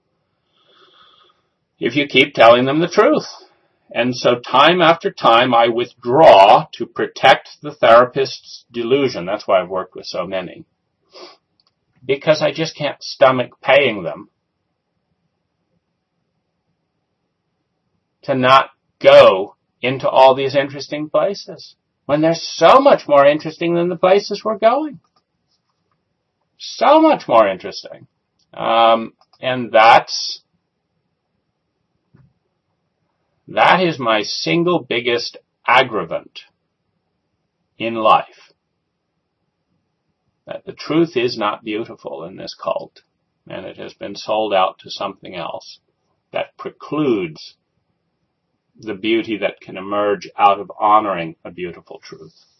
if you keep telling them the truth. And so time after time I withdraw to protect the therapist's delusion. That's why I've worked with so many. Because I just can't stomach paying them to not go into all these interesting places when they're so much more interesting than the places we're going. So much more interesting. Um, and that's, that is my single biggest aggravant in life. That the truth is not beautiful in this cult, and it has been sold out to something else that precludes the beauty that can emerge out of honoring a beautiful truth.